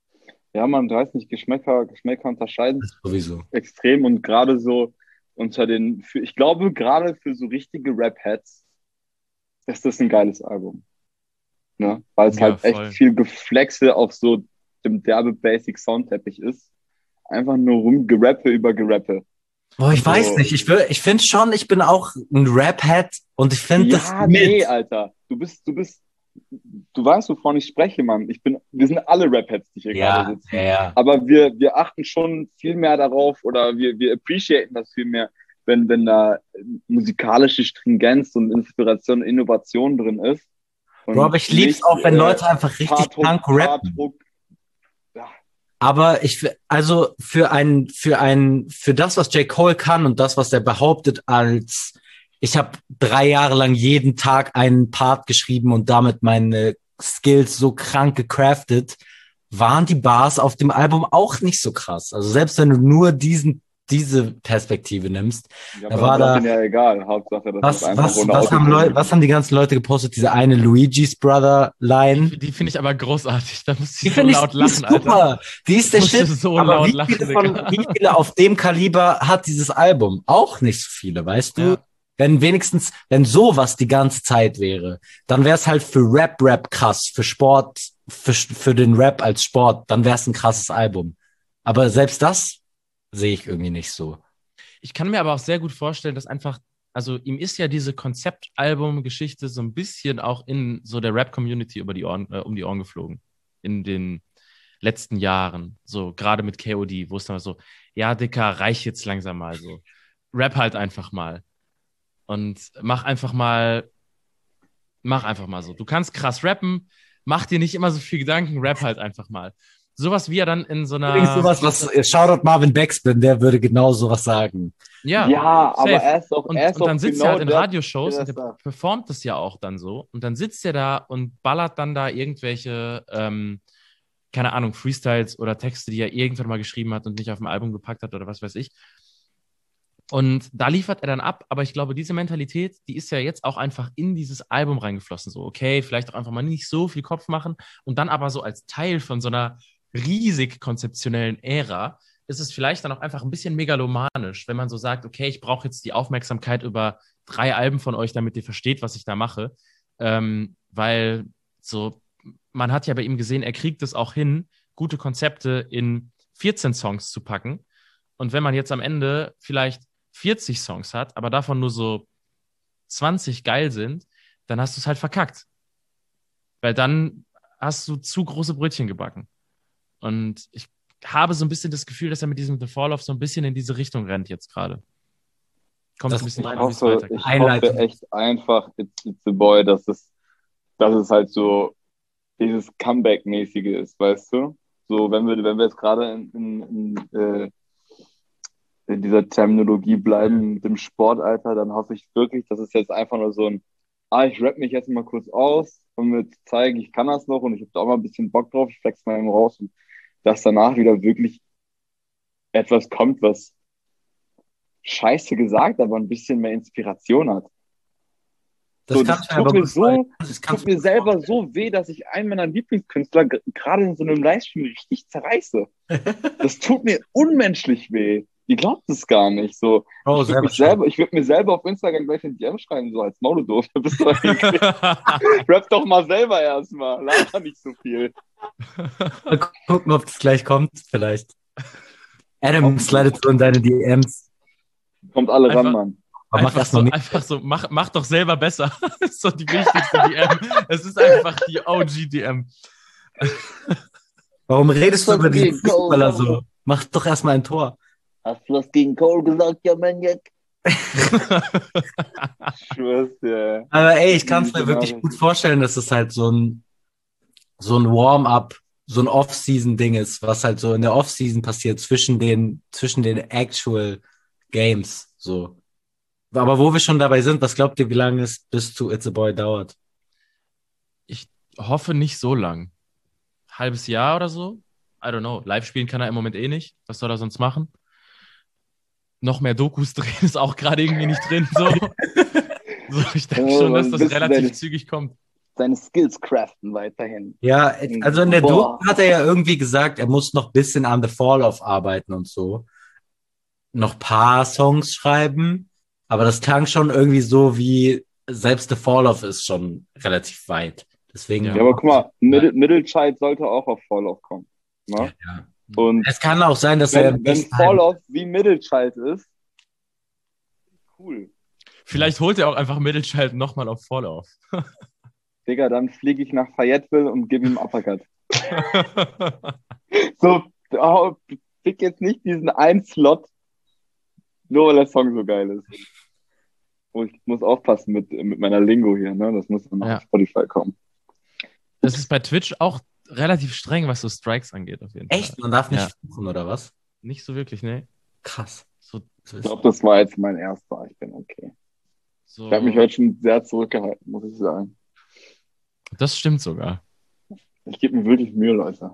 [SPEAKER 4] Ja, man weiß nicht, Geschmäcker, Geschmäcker unterscheiden
[SPEAKER 5] Das sowieso.
[SPEAKER 4] extrem und gerade so unter den, für, ich glaube, gerade für so richtige Rap-Heads ist das ein geiles Album. Ne? Weil es
[SPEAKER 3] Ja,
[SPEAKER 4] halt
[SPEAKER 3] voll.
[SPEAKER 4] echt viel Geflexe auf so dem derbe Basic Soundteppich ist. Einfach nur rumgerappe über Gerappe.
[SPEAKER 5] Boah, ich
[SPEAKER 4] So.
[SPEAKER 5] weiß nicht. Ich, will- ich finde schon, ich bin auch ein Rap-Head und ich finde das
[SPEAKER 4] Ja,
[SPEAKER 5] mit.
[SPEAKER 4] nee, Alter. Du bist, du bist, du weißt, wovon ich spreche, Mann. Ich bin, wir sind alle Rap-Heads, die hier gerade
[SPEAKER 5] Ja,
[SPEAKER 4] sitzen.
[SPEAKER 5] ja, ja.
[SPEAKER 4] Aber wir, wir achten schon viel mehr darauf oder wir, wir appreciaten das viel mehr, wenn, wenn da musikalische Stringenz und Inspiration, Innovation drin ist. Und
[SPEAKER 5] Bro, aber ich lieb's
[SPEAKER 4] nicht,
[SPEAKER 5] auch, wenn
[SPEAKER 4] äh,
[SPEAKER 5] Leute einfach richtig
[SPEAKER 4] Paardruck,
[SPEAKER 5] krank rappen.
[SPEAKER 4] Paardruck. Ja,
[SPEAKER 5] Aber ich, f- also für ein, für ein, für das, was J. Cole kann und das, was er behauptet als, ich habe drei Jahre lang jeden Tag einen Part geschrieben und damit meine Skills so krank gecraftet, waren die Bars auf dem Album auch nicht so krass. Also selbst wenn du nur diesen, diese Perspektive nimmst,
[SPEAKER 4] ja,
[SPEAKER 5] Da
[SPEAKER 4] aber
[SPEAKER 5] war
[SPEAKER 4] das
[SPEAKER 5] da-
[SPEAKER 4] ist ja egal. Hauptsache, das
[SPEAKER 5] was,
[SPEAKER 4] ist einfach
[SPEAKER 5] was,
[SPEAKER 4] ohne
[SPEAKER 5] was haben
[SPEAKER 4] Autotune.
[SPEAKER 5] Leute, was haben die ganzen Leute gepostet? Diese eine Luigi's Brother Line.
[SPEAKER 3] Die, die finde ich aber großartig. Da muss
[SPEAKER 5] Die
[SPEAKER 3] ich so
[SPEAKER 5] finde ich
[SPEAKER 3] laut
[SPEAKER 5] die ist
[SPEAKER 3] lachen, Alter.
[SPEAKER 5] super. Die ist der
[SPEAKER 3] Ich musste
[SPEAKER 5] Shit.
[SPEAKER 3] so
[SPEAKER 5] aber
[SPEAKER 3] laut
[SPEAKER 5] wie
[SPEAKER 3] lachen,
[SPEAKER 5] viele, von,
[SPEAKER 3] Digga.
[SPEAKER 5] wie viele auf dem Kaliber hat dieses Album? Auch nicht so viele, weißt du?
[SPEAKER 3] Ja.
[SPEAKER 5] Wenn wenigstens, wenn sowas die ganze Zeit wäre, dann wäre es halt für Rap, Rap krass, für Sport, für, für den Rap als Sport, dann wäre es ein krasses Album. Aber selbst das sehe ich irgendwie nicht so.
[SPEAKER 3] Ich kann mir aber auch sehr gut vorstellen, dass einfach, also ihm ist ja diese Konzeptalbum-Geschichte so ein bisschen auch in so der Rap-Community über die Ohren, äh, um die Ohren geflogen. In den letzten Jahren. So, gerade mit K O D, wo es dann so, ja, Dicker, reich jetzt langsam mal so. Rap halt einfach mal. Und mach einfach mal, mach einfach mal so. Du kannst krass rappen, mach dir nicht immer so viel Gedanken, rap halt einfach mal. Sowas wie er dann in so
[SPEAKER 5] Übrigens
[SPEAKER 3] einer.
[SPEAKER 5] sowas, was, Shoutout Marvin Backspin, der würde genau sowas sagen.
[SPEAKER 3] Ja,
[SPEAKER 4] Ja, aber
[SPEAKER 3] safe.
[SPEAKER 4] er ist doch,
[SPEAKER 3] Und,
[SPEAKER 4] er ist
[SPEAKER 3] und
[SPEAKER 4] doch
[SPEAKER 3] dann sitzt
[SPEAKER 4] genau
[SPEAKER 3] er halt in
[SPEAKER 4] der,
[SPEAKER 3] Radioshows
[SPEAKER 4] der
[SPEAKER 3] und
[SPEAKER 4] das
[SPEAKER 3] der
[SPEAKER 4] sagt.
[SPEAKER 3] performt das ja auch dann so. Und dann sitzt er da und ballert dann da irgendwelche, ähm, keine Ahnung, Freestyles oder Texte, die er irgendwann mal geschrieben hat und nicht auf dem Album gepackt hat oder was weiß ich. Und da liefert er dann ab, aber ich glaube, diese Mentalität, die ist ja jetzt auch einfach in dieses Album reingeflossen. So, okay, vielleicht auch einfach mal nicht so viel Kopf machen und dann aber so als Teil von so einer riesig konzeptionellen Ära ist es vielleicht dann auch einfach ein bisschen megalomanisch, wenn man so sagt, okay, ich brauche jetzt die Aufmerksamkeit über drei Alben von euch, damit ihr versteht, was ich da mache. Ähm, weil so, man hat ja bei ihm gesehen, er kriegt es auch hin, gute Konzepte in vierzehn Songs zu packen. Und wenn man jetzt am Ende vielleicht vierzig Songs hat, aber davon nur so zwanzig geil sind, dann hast du es halt verkackt. Weil dann hast du zu große Brötchen gebacken. Und ich habe so ein bisschen das Gefühl, dass er mit diesem The Fall Off so ein bisschen in diese Richtung rennt jetzt gerade. Kommt
[SPEAKER 5] Das
[SPEAKER 3] ein bisschen
[SPEAKER 4] Ich
[SPEAKER 3] drauf, wie es
[SPEAKER 4] hoffe,
[SPEAKER 3] weitergeht.
[SPEAKER 4] ich
[SPEAKER 5] Einleitung.
[SPEAKER 4] hoffe echt einfach, it's, it's a boy, dass es, dass es halt so dieses Comeback-mäßige ist, weißt du? So, wenn wir, wenn wir jetzt gerade in, in, in, äh, in dieser Terminologie bleiben mit dem Sportalter, dann hoffe ich wirklich, dass es jetzt einfach nur so ein, ah, ich rap mich jetzt mal kurz aus, um mir zu zeigen, ich kann das noch und ich habe da auch mal ein bisschen Bock drauf, ich flex mal eben raus und dass danach wieder wirklich etwas kommt, was scheiße gesagt, aber ein bisschen mehr Inspiration hat.
[SPEAKER 5] Das
[SPEAKER 4] So,
[SPEAKER 5] kann
[SPEAKER 4] das
[SPEAKER 5] ich mir aber
[SPEAKER 4] tut mir
[SPEAKER 5] gut
[SPEAKER 4] so,
[SPEAKER 5] vorstellen. Das kannst
[SPEAKER 4] tut
[SPEAKER 5] du
[SPEAKER 4] mir
[SPEAKER 5] mir
[SPEAKER 4] selber
[SPEAKER 5] vorstellen.
[SPEAKER 4] so weh, dass ich einen meiner Lieblingskünstler g- gerade in so einem Livestream richtig zerreiße. Das tut mir unmenschlich weh. Ihr glaubt es gar nicht. So,
[SPEAKER 5] Oh,
[SPEAKER 4] ich würde
[SPEAKER 5] selber
[SPEAKER 4] mich
[SPEAKER 5] schon.
[SPEAKER 4] selber, ich würde mir selber auf Instagram gleich ein D M schreiben, so als Maul, du doof. Du bist doch irgendwie, rap doch mal selber erstmal. Laber nicht so viel.
[SPEAKER 5] Mal gucken, ob das gleich kommt, vielleicht. Adam
[SPEAKER 4] Hoffentlich.
[SPEAKER 5] slidet so in deine D Ms.
[SPEAKER 4] Kommt alle
[SPEAKER 3] Einfach-
[SPEAKER 4] ran, Mann.
[SPEAKER 5] Aber mach
[SPEAKER 3] Einfach
[SPEAKER 5] erstmal
[SPEAKER 3] so,
[SPEAKER 5] mit.
[SPEAKER 3] einfach so mach, mach doch selber besser. Das ist so die wichtigste D M. Es ist einfach die O G-D M.
[SPEAKER 5] Warum redest du
[SPEAKER 4] Was
[SPEAKER 5] über diesen
[SPEAKER 4] geht, Cole?
[SPEAKER 5] Fußballer so? Mach doch erstmal ein Tor.
[SPEAKER 4] Hast du was gegen Cole gesagt, ja, Maniac? Ich schwör's dir.
[SPEAKER 5] Aber ey, ich kann es
[SPEAKER 4] Diese
[SPEAKER 5] mir wirklich
[SPEAKER 4] Nachricht.
[SPEAKER 5] gut vorstellen, dass es halt so ein, so ein Warm-up, so ein Off-Season-Ding ist, was halt so in der Off-Season passiert zwischen den, zwischen den actual Games, so. Aber wo wir schon dabei sind, was glaubt ihr, wie lange es bis zu It's a Boy dauert?
[SPEAKER 3] Ich hoffe nicht so lang. Halbes Jahr oder so? I don't know. Live spielen kann er im Moment eh nicht. Was soll er sonst machen? Noch mehr Dokus drehen ist auch gerade irgendwie nicht drin. So. So, ich denke
[SPEAKER 4] Oh,
[SPEAKER 3] schon, dass
[SPEAKER 4] man,
[SPEAKER 3] das
[SPEAKER 4] bist du
[SPEAKER 3] relativ
[SPEAKER 4] deine-
[SPEAKER 3] zügig kommt.
[SPEAKER 4] Seine Skills craften weiterhin.
[SPEAKER 5] Ja, also in der
[SPEAKER 4] Boah.
[SPEAKER 5] Doku hat er ja irgendwie gesagt, er muss noch ein bisschen an The Fall Off arbeiten und so. Noch paar Songs schreiben, aber das klang schon irgendwie so wie, selbst The Fall Off ist schon relativ weit. Deswegen.
[SPEAKER 3] Ja.
[SPEAKER 4] Ja, aber guck mal, Middle, Middle Child sollte auch auf Fall Off kommen. Ne?
[SPEAKER 5] Ja.
[SPEAKER 4] Und
[SPEAKER 5] Es kann auch sein, dass er
[SPEAKER 4] wenn, wenn
[SPEAKER 5] nächsten
[SPEAKER 4] Fall
[SPEAKER 5] halben-
[SPEAKER 4] Off wie Middle Child ist, cool.
[SPEAKER 3] Vielleicht holt er auch einfach Mittelschalt nochmal auf Vorlauf.
[SPEAKER 4] Digga, dann fliege ich nach Fayetteville und gebe ihm einen Uppercut. So, oh, pick jetzt nicht diesen einen Slot, nur weil der Song so geil ist. Oh, ich muss aufpassen mit, mit meiner Lingo hier, ne? Das muss dann
[SPEAKER 3] Ja.
[SPEAKER 4] auf Spotify kommen.
[SPEAKER 3] Das ist bei Twitch auch relativ streng, was so Strikes angeht, auf jeden Fall.
[SPEAKER 5] Echt? Man darf nicht
[SPEAKER 3] Ja.
[SPEAKER 5] fluchen, oder was?
[SPEAKER 3] Nicht so wirklich, ne?
[SPEAKER 5] Krass.
[SPEAKER 3] So,
[SPEAKER 5] So
[SPEAKER 4] Ich
[SPEAKER 5] ist-
[SPEAKER 4] glaube, das war jetzt mein erster. Ich bin okay.
[SPEAKER 3] so,
[SPEAKER 4] Ich habe mich heute schon sehr zurückgehalten, muss ich sagen.
[SPEAKER 3] das stimmt sogar.
[SPEAKER 4] Ich gebe mir wirklich Mühe, Leute.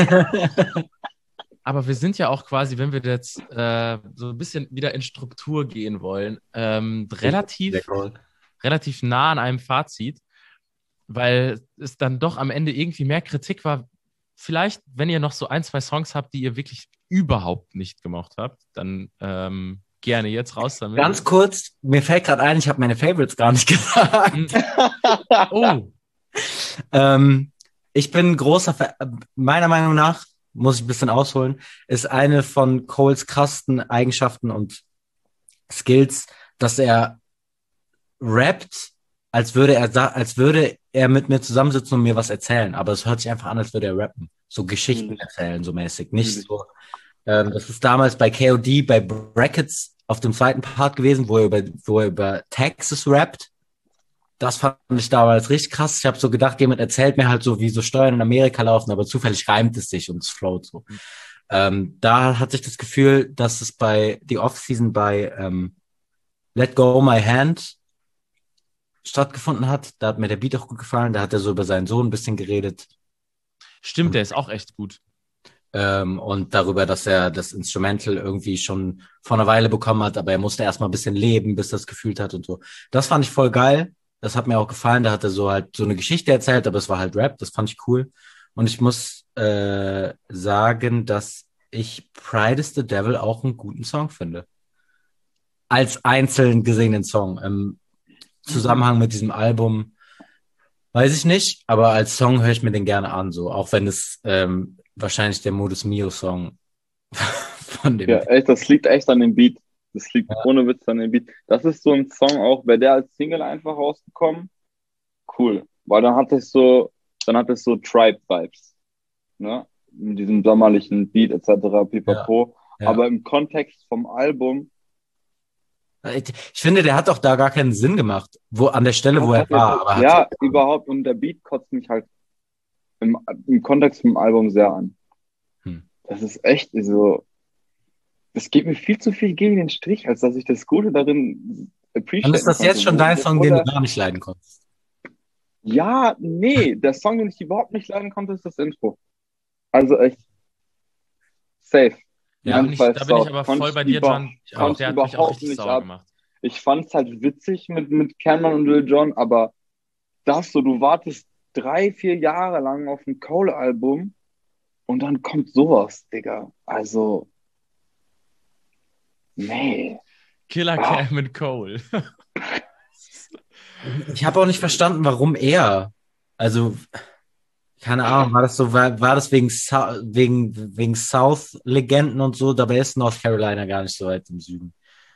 [SPEAKER 3] Aber wir sind ja auch quasi, wenn wir jetzt äh, so ein bisschen wieder in Struktur gehen wollen, ähm, relativ,
[SPEAKER 5] Sehr cool.
[SPEAKER 3] relativ nah an einem Fazit, weil es dann doch am Ende irgendwie mehr Kritik war. Vielleicht, wenn ihr noch so ein, zwei Songs habt, die ihr wirklich überhaupt nicht gemocht habt, dann ähm, gerne jetzt raus damit.
[SPEAKER 5] Ganz kurz, mir fällt gerade ein, ich habe meine Favorites gar nicht gesagt.
[SPEAKER 3] Hm. Oh,
[SPEAKER 5] Ähm, ich bin großer Fan, meiner Meinung nach, muss ich ein bisschen ausholen, ist eine von Coles krassen Eigenschaften und Skills, dass er rappt, als würde er sa- als würde er mit mir zusammensitzen und mir was erzählen, aber es hört sich einfach an, als würde er rappen, so Geschichten
[SPEAKER 4] Natürlich.
[SPEAKER 5] erzählen, so mäßig, nicht
[SPEAKER 4] Natürlich.
[SPEAKER 5] so. Ähm, das ist damals bei K O D, bei Brackets auf dem zweiten Part gewesen, wo er über, wo er über Taxes rappt. Das fand ich damals richtig krass. Ich habe so gedacht, jemand erzählt mir halt so, wie so Steuern in Amerika laufen, aber zufällig reimt es sich und es float so. Ähm, da hatte ich das Gefühl, dass es bei die Off-Season bei ähm, Let Go My Hand stattgefunden hat. Da hat mir der Beat auch gut gefallen. Da hat er so über seinen Sohn ein bisschen geredet.
[SPEAKER 3] stimmt, der ist auch echt gut.
[SPEAKER 5] Ähm, und darüber, dass er das Instrumental irgendwie schon vor einer Weile bekommen hat, aber er musste erstmal ein bisschen leben, bis er es gefühlt hat und so. Das fand ich voll geil. Das hat mir auch gefallen. Da hat er so halt so eine Geschichte erzählt, aber es war halt Rap. Das fand ich cool. Und ich muss äh, sagen, dass ich Pride is the Devil auch einen guten Song finde. Als einzeln gesehenen Song. Im Zusammenhang mit diesem Album weiß ich nicht, aber als Song höre ich mir den gerne an, so. Auch wenn es ähm, wahrscheinlich der Modus Mio-Song von dem.
[SPEAKER 4] Ja, echt, das liegt echt an dem Beat. Das liegt ohne Witz an dem Beat. Das ist so ein Song auch, wäre der als Single einfach rausgekommen, cool. Weil dann hat es so, dann hat es so Tribe-Vibes. Ne? Mit diesem sommerlichen Beat et cetera pipapo.
[SPEAKER 5] Ja, ja.
[SPEAKER 4] Aber im Kontext vom Album.
[SPEAKER 5] Ich, ich finde, der hat auch da gar keinen Sinn gemacht, wo an der Stelle, wo er
[SPEAKER 4] hat
[SPEAKER 5] war.
[SPEAKER 4] jetzt-
[SPEAKER 5] Aber
[SPEAKER 4] ja,
[SPEAKER 5] hat,
[SPEAKER 4] überhaupt. Und der Beat kotzt mich halt im, im Kontext vom Album sehr an.
[SPEAKER 5] Hm.
[SPEAKER 4] Das ist echt so. Das geht mir viel zu viel gegen den Strich, als dass ich das Gute darin appreciate.
[SPEAKER 5] dann ist das jetzt schon dein Song, den du gar nicht leiden konntest.
[SPEAKER 4] Ja, nee, der Song, den ich überhaupt nicht leiden konnte, ist das Intro. Also echt safe.
[SPEAKER 5] Ja,
[SPEAKER 3] bin ich, da bin ich aber
[SPEAKER 4] Konnt
[SPEAKER 3] voll
[SPEAKER 4] ich
[SPEAKER 3] bei dir,
[SPEAKER 4] über-
[SPEAKER 3] John. Ich auch,
[SPEAKER 4] konnt
[SPEAKER 3] der hat
[SPEAKER 4] ich
[SPEAKER 3] mich auch
[SPEAKER 4] überhaupt
[SPEAKER 3] richtig
[SPEAKER 4] nicht
[SPEAKER 3] sauer
[SPEAKER 4] ab.
[SPEAKER 3] gemacht.
[SPEAKER 4] Ich fand es halt witzig mit, mit Cameron und Lil Jon, aber das so, du wartest drei, vier Jahre lang auf ein Cole-Album und dann kommt sowas, Digga. Also, nee.
[SPEAKER 3] Killer
[SPEAKER 4] Ah.
[SPEAKER 3] Cam mit Cole.
[SPEAKER 5] Ich habe auch nicht verstanden, warum er. Also, keine Ahnung, war das so, war, war das wegen, Sou- wegen, wegen South-Legenden und so? Dabei ist North Carolina gar nicht so weit im Süden.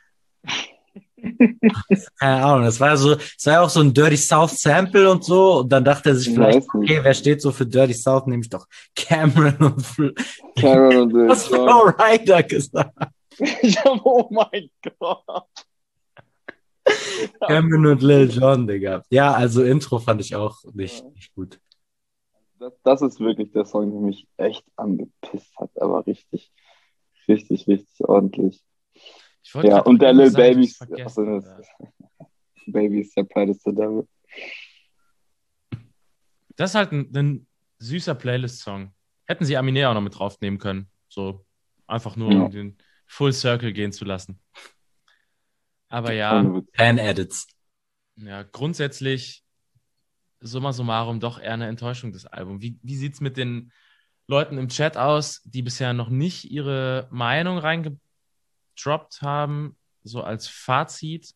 [SPEAKER 5] Keine Ahnung, das war so, es war ja auch so ein Dirty South Sample und so. Und dann dachte er sich
[SPEAKER 4] Ich
[SPEAKER 5] vielleicht,
[SPEAKER 4] weiß nicht.
[SPEAKER 5] okay, wer steht so für Dirty South? Nehme ich doch Cameron und Fl-
[SPEAKER 4] Cameron und Lil
[SPEAKER 5] was
[SPEAKER 4] Jon.
[SPEAKER 5] Flo Rida gesagt.
[SPEAKER 4] Ich hab, oh mein Gott.
[SPEAKER 5] Cameron und Lil Jon, Digga. Ja, also Intro fand ich auch nicht, nicht gut.
[SPEAKER 4] Das, das ist wirklich der Song, der mich echt angepisst hat, aber richtig, richtig, richtig ordentlich.
[SPEAKER 3] Ich wollte
[SPEAKER 4] Ja,
[SPEAKER 3] grad
[SPEAKER 4] und
[SPEAKER 3] noch
[SPEAKER 4] der
[SPEAKER 3] irgendwas
[SPEAKER 4] Lil
[SPEAKER 3] sagen,
[SPEAKER 4] Baby
[SPEAKER 3] ich
[SPEAKER 4] ist,
[SPEAKER 3] hab's vergessen,
[SPEAKER 4] also das,
[SPEAKER 3] Alter.
[SPEAKER 4] Baby ist der Pride is the Devil.
[SPEAKER 3] Das ist halt ein, ein süßer Playlist-Song. Hätten sie Aminé auch noch mit draufnehmen können. So einfach nur,
[SPEAKER 4] Ja.
[SPEAKER 3] um den Full Circle gehen zu lassen. Aber ja,
[SPEAKER 4] Ohne Witz.
[SPEAKER 5] Fan-Edits.
[SPEAKER 3] ja, grundsätzlich summa summarum doch eher eine Enttäuschung, das Album. Wie, wie sieht es mit den Leuten im Chat aus, die bisher noch nicht ihre Meinung reingedroppt haben, so als Fazit?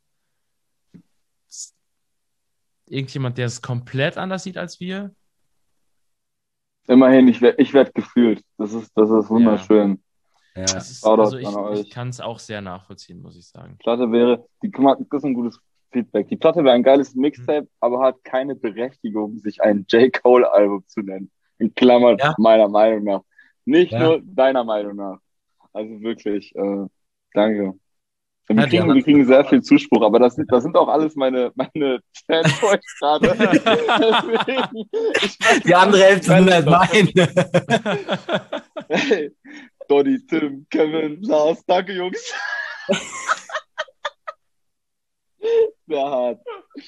[SPEAKER 3] Irgendjemand, der es komplett anders sieht als wir?
[SPEAKER 4] Immerhin, ich werde ich werd gefühlt. Das ist, das ist wunderschön.
[SPEAKER 5] Ja.
[SPEAKER 3] Es ist,
[SPEAKER 4] Shoutout
[SPEAKER 3] also ich,
[SPEAKER 4] an euch.
[SPEAKER 3] ich kann es auch sehr nachvollziehen, muss ich sagen.
[SPEAKER 4] Platte wäre, die, guck mal, das ist ein gutes Feedback. Die Platte wäre ein geiles Mixtape, aber hat keine Berechtigung, sich ein J. Cole-Album zu nennen. In Klammern,
[SPEAKER 5] Ja.
[SPEAKER 4] meiner Meinung nach. Nicht
[SPEAKER 5] Ja.
[SPEAKER 4] nur deiner Meinung nach. Also wirklich, äh, danke. Wir,
[SPEAKER 5] Ja, die
[SPEAKER 4] kriegen,
[SPEAKER 5] haben-
[SPEAKER 4] wir kriegen sehr viel Zuspruch, aber das sind, das sind auch alles meine, meine Fanboys gerade. Deswegen, ich weiß,
[SPEAKER 5] Die andere Hälfte sind halt
[SPEAKER 4] doch.
[SPEAKER 5] meine.
[SPEAKER 4] Hey, Dodi, Tim, Kevin, Lars, danke Jungs. Sehr hart.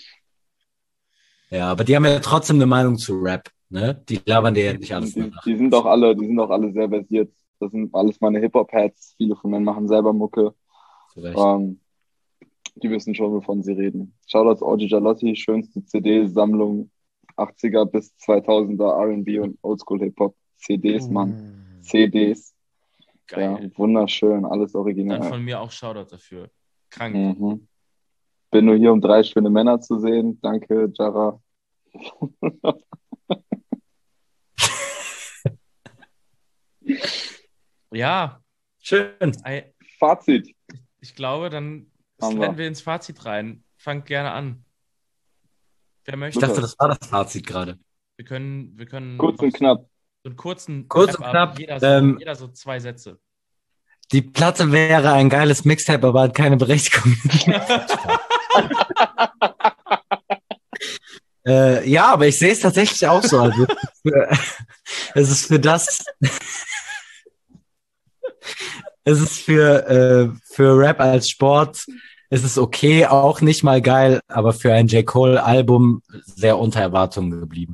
[SPEAKER 5] Ja, aber die haben ja trotzdem eine Meinung zu Rap. Ne? Die labern dir ja nicht alles
[SPEAKER 4] Die,
[SPEAKER 5] nach.
[SPEAKER 4] die sind auch alle, die sind auch alle sehr versiert. Das sind alles meine Hip-Hop-Heads. Viele von denen machen selber Mucke.
[SPEAKER 5] Zurecht.
[SPEAKER 4] Ähm, die wissen schon, wovon sie reden. Shoutouts Orgy Jalotti, schönste C D-Sammlung achtziger bis zweitausender R and B und Oldschool-Hip-Hop. C Ds, Mann. C Ds. Ja,
[SPEAKER 3] Geil.
[SPEAKER 4] wunderschön, alles
[SPEAKER 3] Dann
[SPEAKER 4] original.
[SPEAKER 3] von mir auch Shoutout dafür. Krank.
[SPEAKER 4] Mhm. Bin nur hier, um drei schöne Männer zu sehen. Danke, Jara.
[SPEAKER 3] Ja,
[SPEAKER 5] Schön.
[SPEAKER 3] ei-
[SPEAKER 4] Fazit.
[SPEAKER 3] ich glaube, dann
[SPEAKER 4] Haben
[SPEAKER 3] sliden
[SPEAKER 4] wir.
[SPEAKER 3] wir ins Fazit rein. Fangt gerne an. Wer
[SPEAKER 5] Ich
[SPEAKER 3] möchte?
[SPEAKER 5] dachte, das war das Fazit gerade.
[SPEAKER 3] Wir können, wir können
[SPEAKER 4] Kurz
[SPEAKER 3] noch
[SPEAKER 4] und knapp.
[SPEAKER 3] so einen kurzen
[SPEAKER 5] Kurz und
[SPEAKER 3] Wrap-up,
[SPEAKER 5] knapp,
[SPEAKER 3] Jeder so,
[SPEAKER 5] ähm,
[SPEAKER 3] jeder so zwei Sätze.
[SPEAKER 5] Die Platte wäre ein geiles Mixtape, aber hat keine Berechtigung. äh, ja, aber ich sehe es tatsächlich auch so. Also, für, es ist für das. Es ist für, äh, für Rap als Sport. Es ist okay, auch nicht mal geil, aber für ein J. Cole-Album sehr unter Erwartungen geblieben.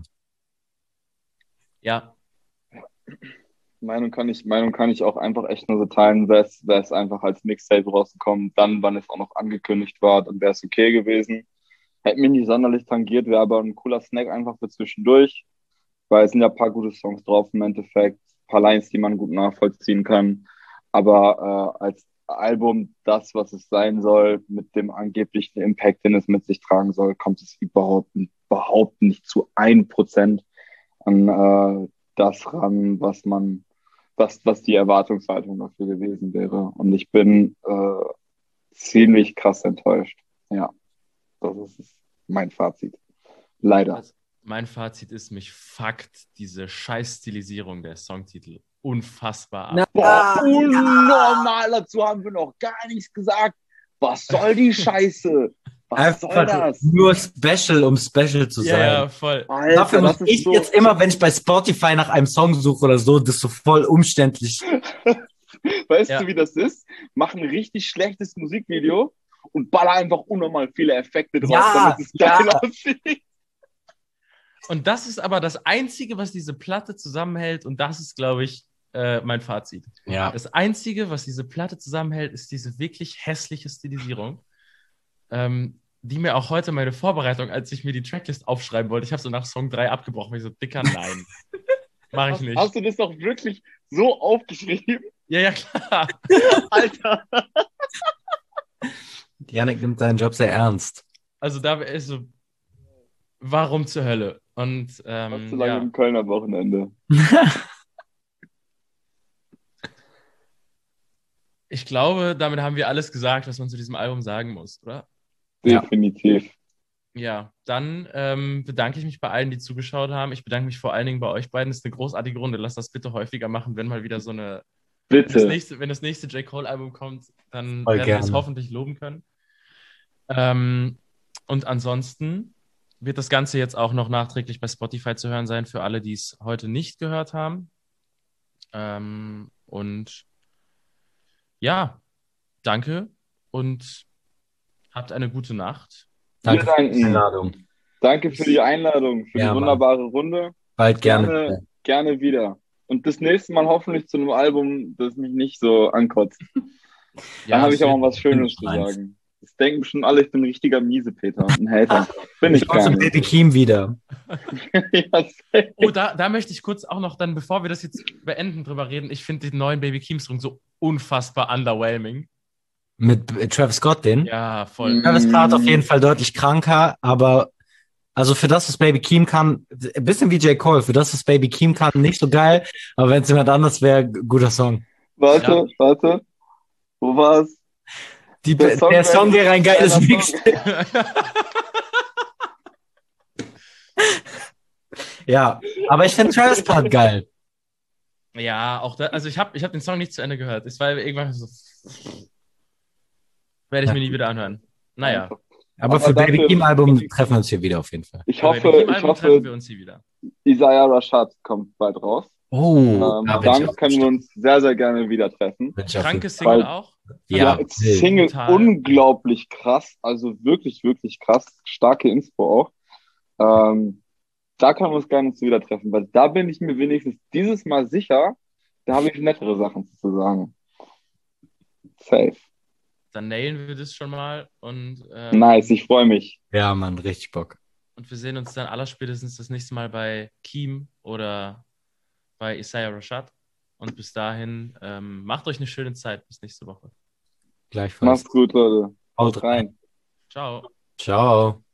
[SPEAKER 3] Ja,
[SPEAKER 4] Meinung kann ich, Meinung kann ich auch einfach echt nur so teilen, wäre es einfach als Mixtape rausgekommen, dann, wann es auch noch angekündigt war, dann wäre es okay gewesen. Hätte mich nicht sonderlich tangiert, wäre aber ein cooler Snack einfach für zwischendurch, weil es sind ja ein paar gute Songs drauf im Endeffekt, ein paar Lines, die man gut nachvollziehen kann, aber äh, als Album, das, was es sein soll, mit dem angeblichen Impact, den es mit sich tragen soll, kommt es überhaupt, überhaupt nicht zu ein Prozent an äh, das ran, was man was, was die Erwartungshaltung dafür gewesen wäre. Und ich bin äh, ziemlich krass enttäuscht. Ja, das ist mein Fazit. Leider.
[SPEAKER 3] Also, mein Fazit ist, mich fuckt diese scheiß Stilisierung der Songtitel unfassbar ab.
[SPEAKER 6] Na,
[SPEAKER 4] Boah, unnormal, dazu haben wir noch gar nichts gesagt. Was soll die Scheiße? Was soll
[SPEAKER 5] Einfach
[SPEAKER 4] das?
[SPEAKER 5] nur Special, um Special zu
[SPEAKER 3] Ja,
[SPEAKER 5] sein.
[SPEAKER 3] ja, voll.
[SPEAKER 4] Alter,
[SPEAKER 5] Dafür
[SPEAKER 4] das
[SPEAKER 5] muss
[SPEAKER 4] ist
[SPEAKER 5] ich
[SPEAKER 4] so,
[SPEAKER 5] jetzt immer, wenn ich bei Spotify nach einem Song suche oder so, das ist so voll umständlich.
[SPEAKER 4] weißt
[SPEAKER 3] Ja.
[SPEAKER 4] du, wie das ist? Mach ein richtig schlechtes Musikvideo und baller einfach unnormal viele Effekte drauf,
[SPEAKER 5] Ja,
[SPEAKER 4] damit es geil
[SPEAKER 5] ja.
[SPEAKER 4] aussieht.
[SPEAKER 3] Und das ist aber das Einzige, was diese Platte zusammenhält. Und das ist, glaube ich, äh, mein Fazit.
[SPEAKER 5] Ja.
[SPEAKER 3] Das Einzige, was diese Platte zusammenhält, ist diese wirklich hässliche Stilisierung, ähm, die mir auch heute meine Vorbereitung, als ich mir die Tracklist aufschreiben wollte, ich habe so nach Song drei abgebrochen, weil ich so, dicker, nein. Mach ich
[SPEAKER 4] Hast,
[SPEAKER 3] nicht.
[SPEAKER 4] hast du das doch wirklich so aufgeschrieben?
[SPEAKER 3] Ja, ja, klar.
[SPEAKER 4] Alter.
[SPEAKER 5] Janik nimmt seinen Job sehr ernst.
[SPEAKER 3] Also da ist so, warum zur Hölle? Und
[SPEAKER 4] Hast
[SPEAKER 3] ähm,
[SPEAKER 4] du lange
[SPEAKER 3] ja.
[SPEAKER 4] im Kölner Wochenende?
[SPEAKER 3] Ich glaube, damit haben wir alles gesagt, was man zu diesem Album sagen muss, oder?
[SPEAKER 5] Ja.
[SPEAKER 4] Definitiv.
[SPEAKER 3] Ja, dann ähm, bedanke ich mich bei allen, die zugeschaut haben. Ich bedanke mich vor allen Dingen bei euch beiden. Das ist eine großartige Runde. Lasst das bitte häufiger machen, wenn mal wieder so eine. Wenn das
[SPEAKER 4] Bitte.
[SPEAKER 3] nächste, wenn das nächste J. Cole-Album kommt, dann
[SPEAKER 5] Voll
[SPEAKER 3] werden wir es
[SPEAKER 5] gerne.
[SPEAKER 3] hoffentlich loben können. Ähm, und ansonsten wird das Ganze jetzt auch noch nachträglich bei Spotify zu hören sein, für alle, die es heute nicht gehört haben. Ähm, und ja, danke und habt eine gute Nacht.
[SPEAKER 5] Danke
[SPEAKER 4] Wir
[SPEAKER 5] für die
[SPEAKER 4] danken.
[SPEAKER 5] Einladung.
[SPEAKER 4] Danke für die Einladung, für
[SPEAKER 5] Ja,
[SPEAKER 4] die
[SPEAKER 5] Mann.
[SPEAKER 4] wunderbare Runde.
[SPEAKER 5] Bald gerne.
[SPEAKER 4] Gerne, gerne wieder. Und das nächste Mal hoffentlich zu einem Album, das mich nicht so ankotzt.
[SPEAKER 3] Ja,
[SPEAKER 4] Dann habe
[SPEAKER 3] das
[SPEAKER 4] ich auch
[SPEAKER 3] wird-
[SPEAKER 4] mal was Schönes zu
[SPEAKER 5] Meins.
[SPEAKER 4] sagen. Das denken bestimmt alle, ich bin ein richtiger Miesepeter, ein Hater. Bin ich
[SPEAKER 5] Ich komme
[SPEAKER 4] gar
[SPEAKER 5] zum
[SPEAKER 4] nicht.
[SPEAKER 5] Baby Keem wieder.
[SPEAKER 4] ja, safe.
[SPEAKER 3] Oh, da, da möchte ich kurz auch noch dann, bevor wir das jetzt beenden, drüber reden. Ich finde den neuen Baby Keem-Song so unfassbar underwhelming.
[SPEAKER 5] Mit äh, Travis Scott, den.
[SPEAKER 3] Ja, voll.
[SPEAKER 4] Mhm.
[SPEAKER 5] Travis Scott auf jeden Fall deutlich kranker, aber also für das, was Baby Keem kann, ein bisschen wie J. Cole, für das, was Baby Keem kann, nicht so geil, aber wenn es jemand anders wäre, g- guter Song.
[SPEAKER 4] Warte,
[SPEAKER 3] Ja.
[SPEAKER 4] warte. Wo war's?
[SPEAKER 5] Die,
[SPEAKER 4] Der
[SPEAKER 5] der
[SPEAKER 4] Song
[SPEAKER 5] Song,
[SPEAKER 4] wäre-
[SPEAKER 5] wäre ein geiles
[SPEAKER 4] Einer
[SPEAKER 5] Mix. Ja, aber ich finde Travis Part geil.
[SPEAKER 3] Ja, auch da, also ich habe ich hab den Song nicht zu Ende gehört. Es war irgendwann so. Werde ich
[SPEAKER 5] Ja.
[SPEAKER 3] mir nie wieder anhören. Naja.
[SPEAKER 5] Aber,
[SPEAKER 4] Aber
[SPEAKER 5] für Baby
[SPEAKER 4] dafür-
[SPEAKER 5] Keem Album treffen wir uns hier wieder auf jeden Fall.
[SPEAKER 4] Ich
[SPEAKER 3] Bei
[SPEAKER 4] hoffe,
[SPEAKER 3] dem
[SPEAKER 4] ich
[SPEAKER 3] Album treffen wir
[SPEAKER 4] hoffe,
[SPEAKER 3] uns hier wieder.
[SPEAKER 4] Isaiah Rashad kommt bald raus.
[SPEAKER 5] Oh,
[SPEAKER 4] Ähm,
[SPEAKER 5] da bin ich
[SPEAKER 4] dann
[SPEAKER 5] auch
[SPEAKER 4] können wir uns sehr, sehr gerne wieder treffen.
[SPEAKER 5] bin ich auf
[SPEAKER 3] Kranke
[SPEAKER 5] jeden
[SPEAKER 3] Single
[SPEAKER 4] Weil-
[SPEAKER 3] auch.
[SPEAKER 5] Ja,
[SPEAKER 4] Ja, Single
[SPEAKER 3] brutal.
[SPEAKER 4] unglaublich krass, also wirklich, wirklich krass, starke Inspo auch. Ähm, da können wir uns gerne zu wieder treffen, weil da bin ich mir wenigstens dieses Mal sicher, da habe ich nettere Sachen zu sagen. Safe.
[SPEAKER 3] Dann nailen wir das schon mal und, ähm,
[SPEAKER 4] Nice, ich freue mich.
[SPEAKER 5] Ja, Mann, richtig Bock.
[SPEAKER 3] und wir sehen uns dann allerspätestens das nächste Mal bei Keem oder bei Isaiah Rashad. Und bis dahin, ähm, macht euch eine schöne Zeit. Bis nächste Woche.
[SPEAKER 5] Gleichfalls.
[SPEAKER 4] Macht's gut, Leute.
[SPEAKER 5] Haut
[SPEAKER 4] Haut rein.
[SPEAKER 3] Ciao.
[SPEAKER 5] Ciao.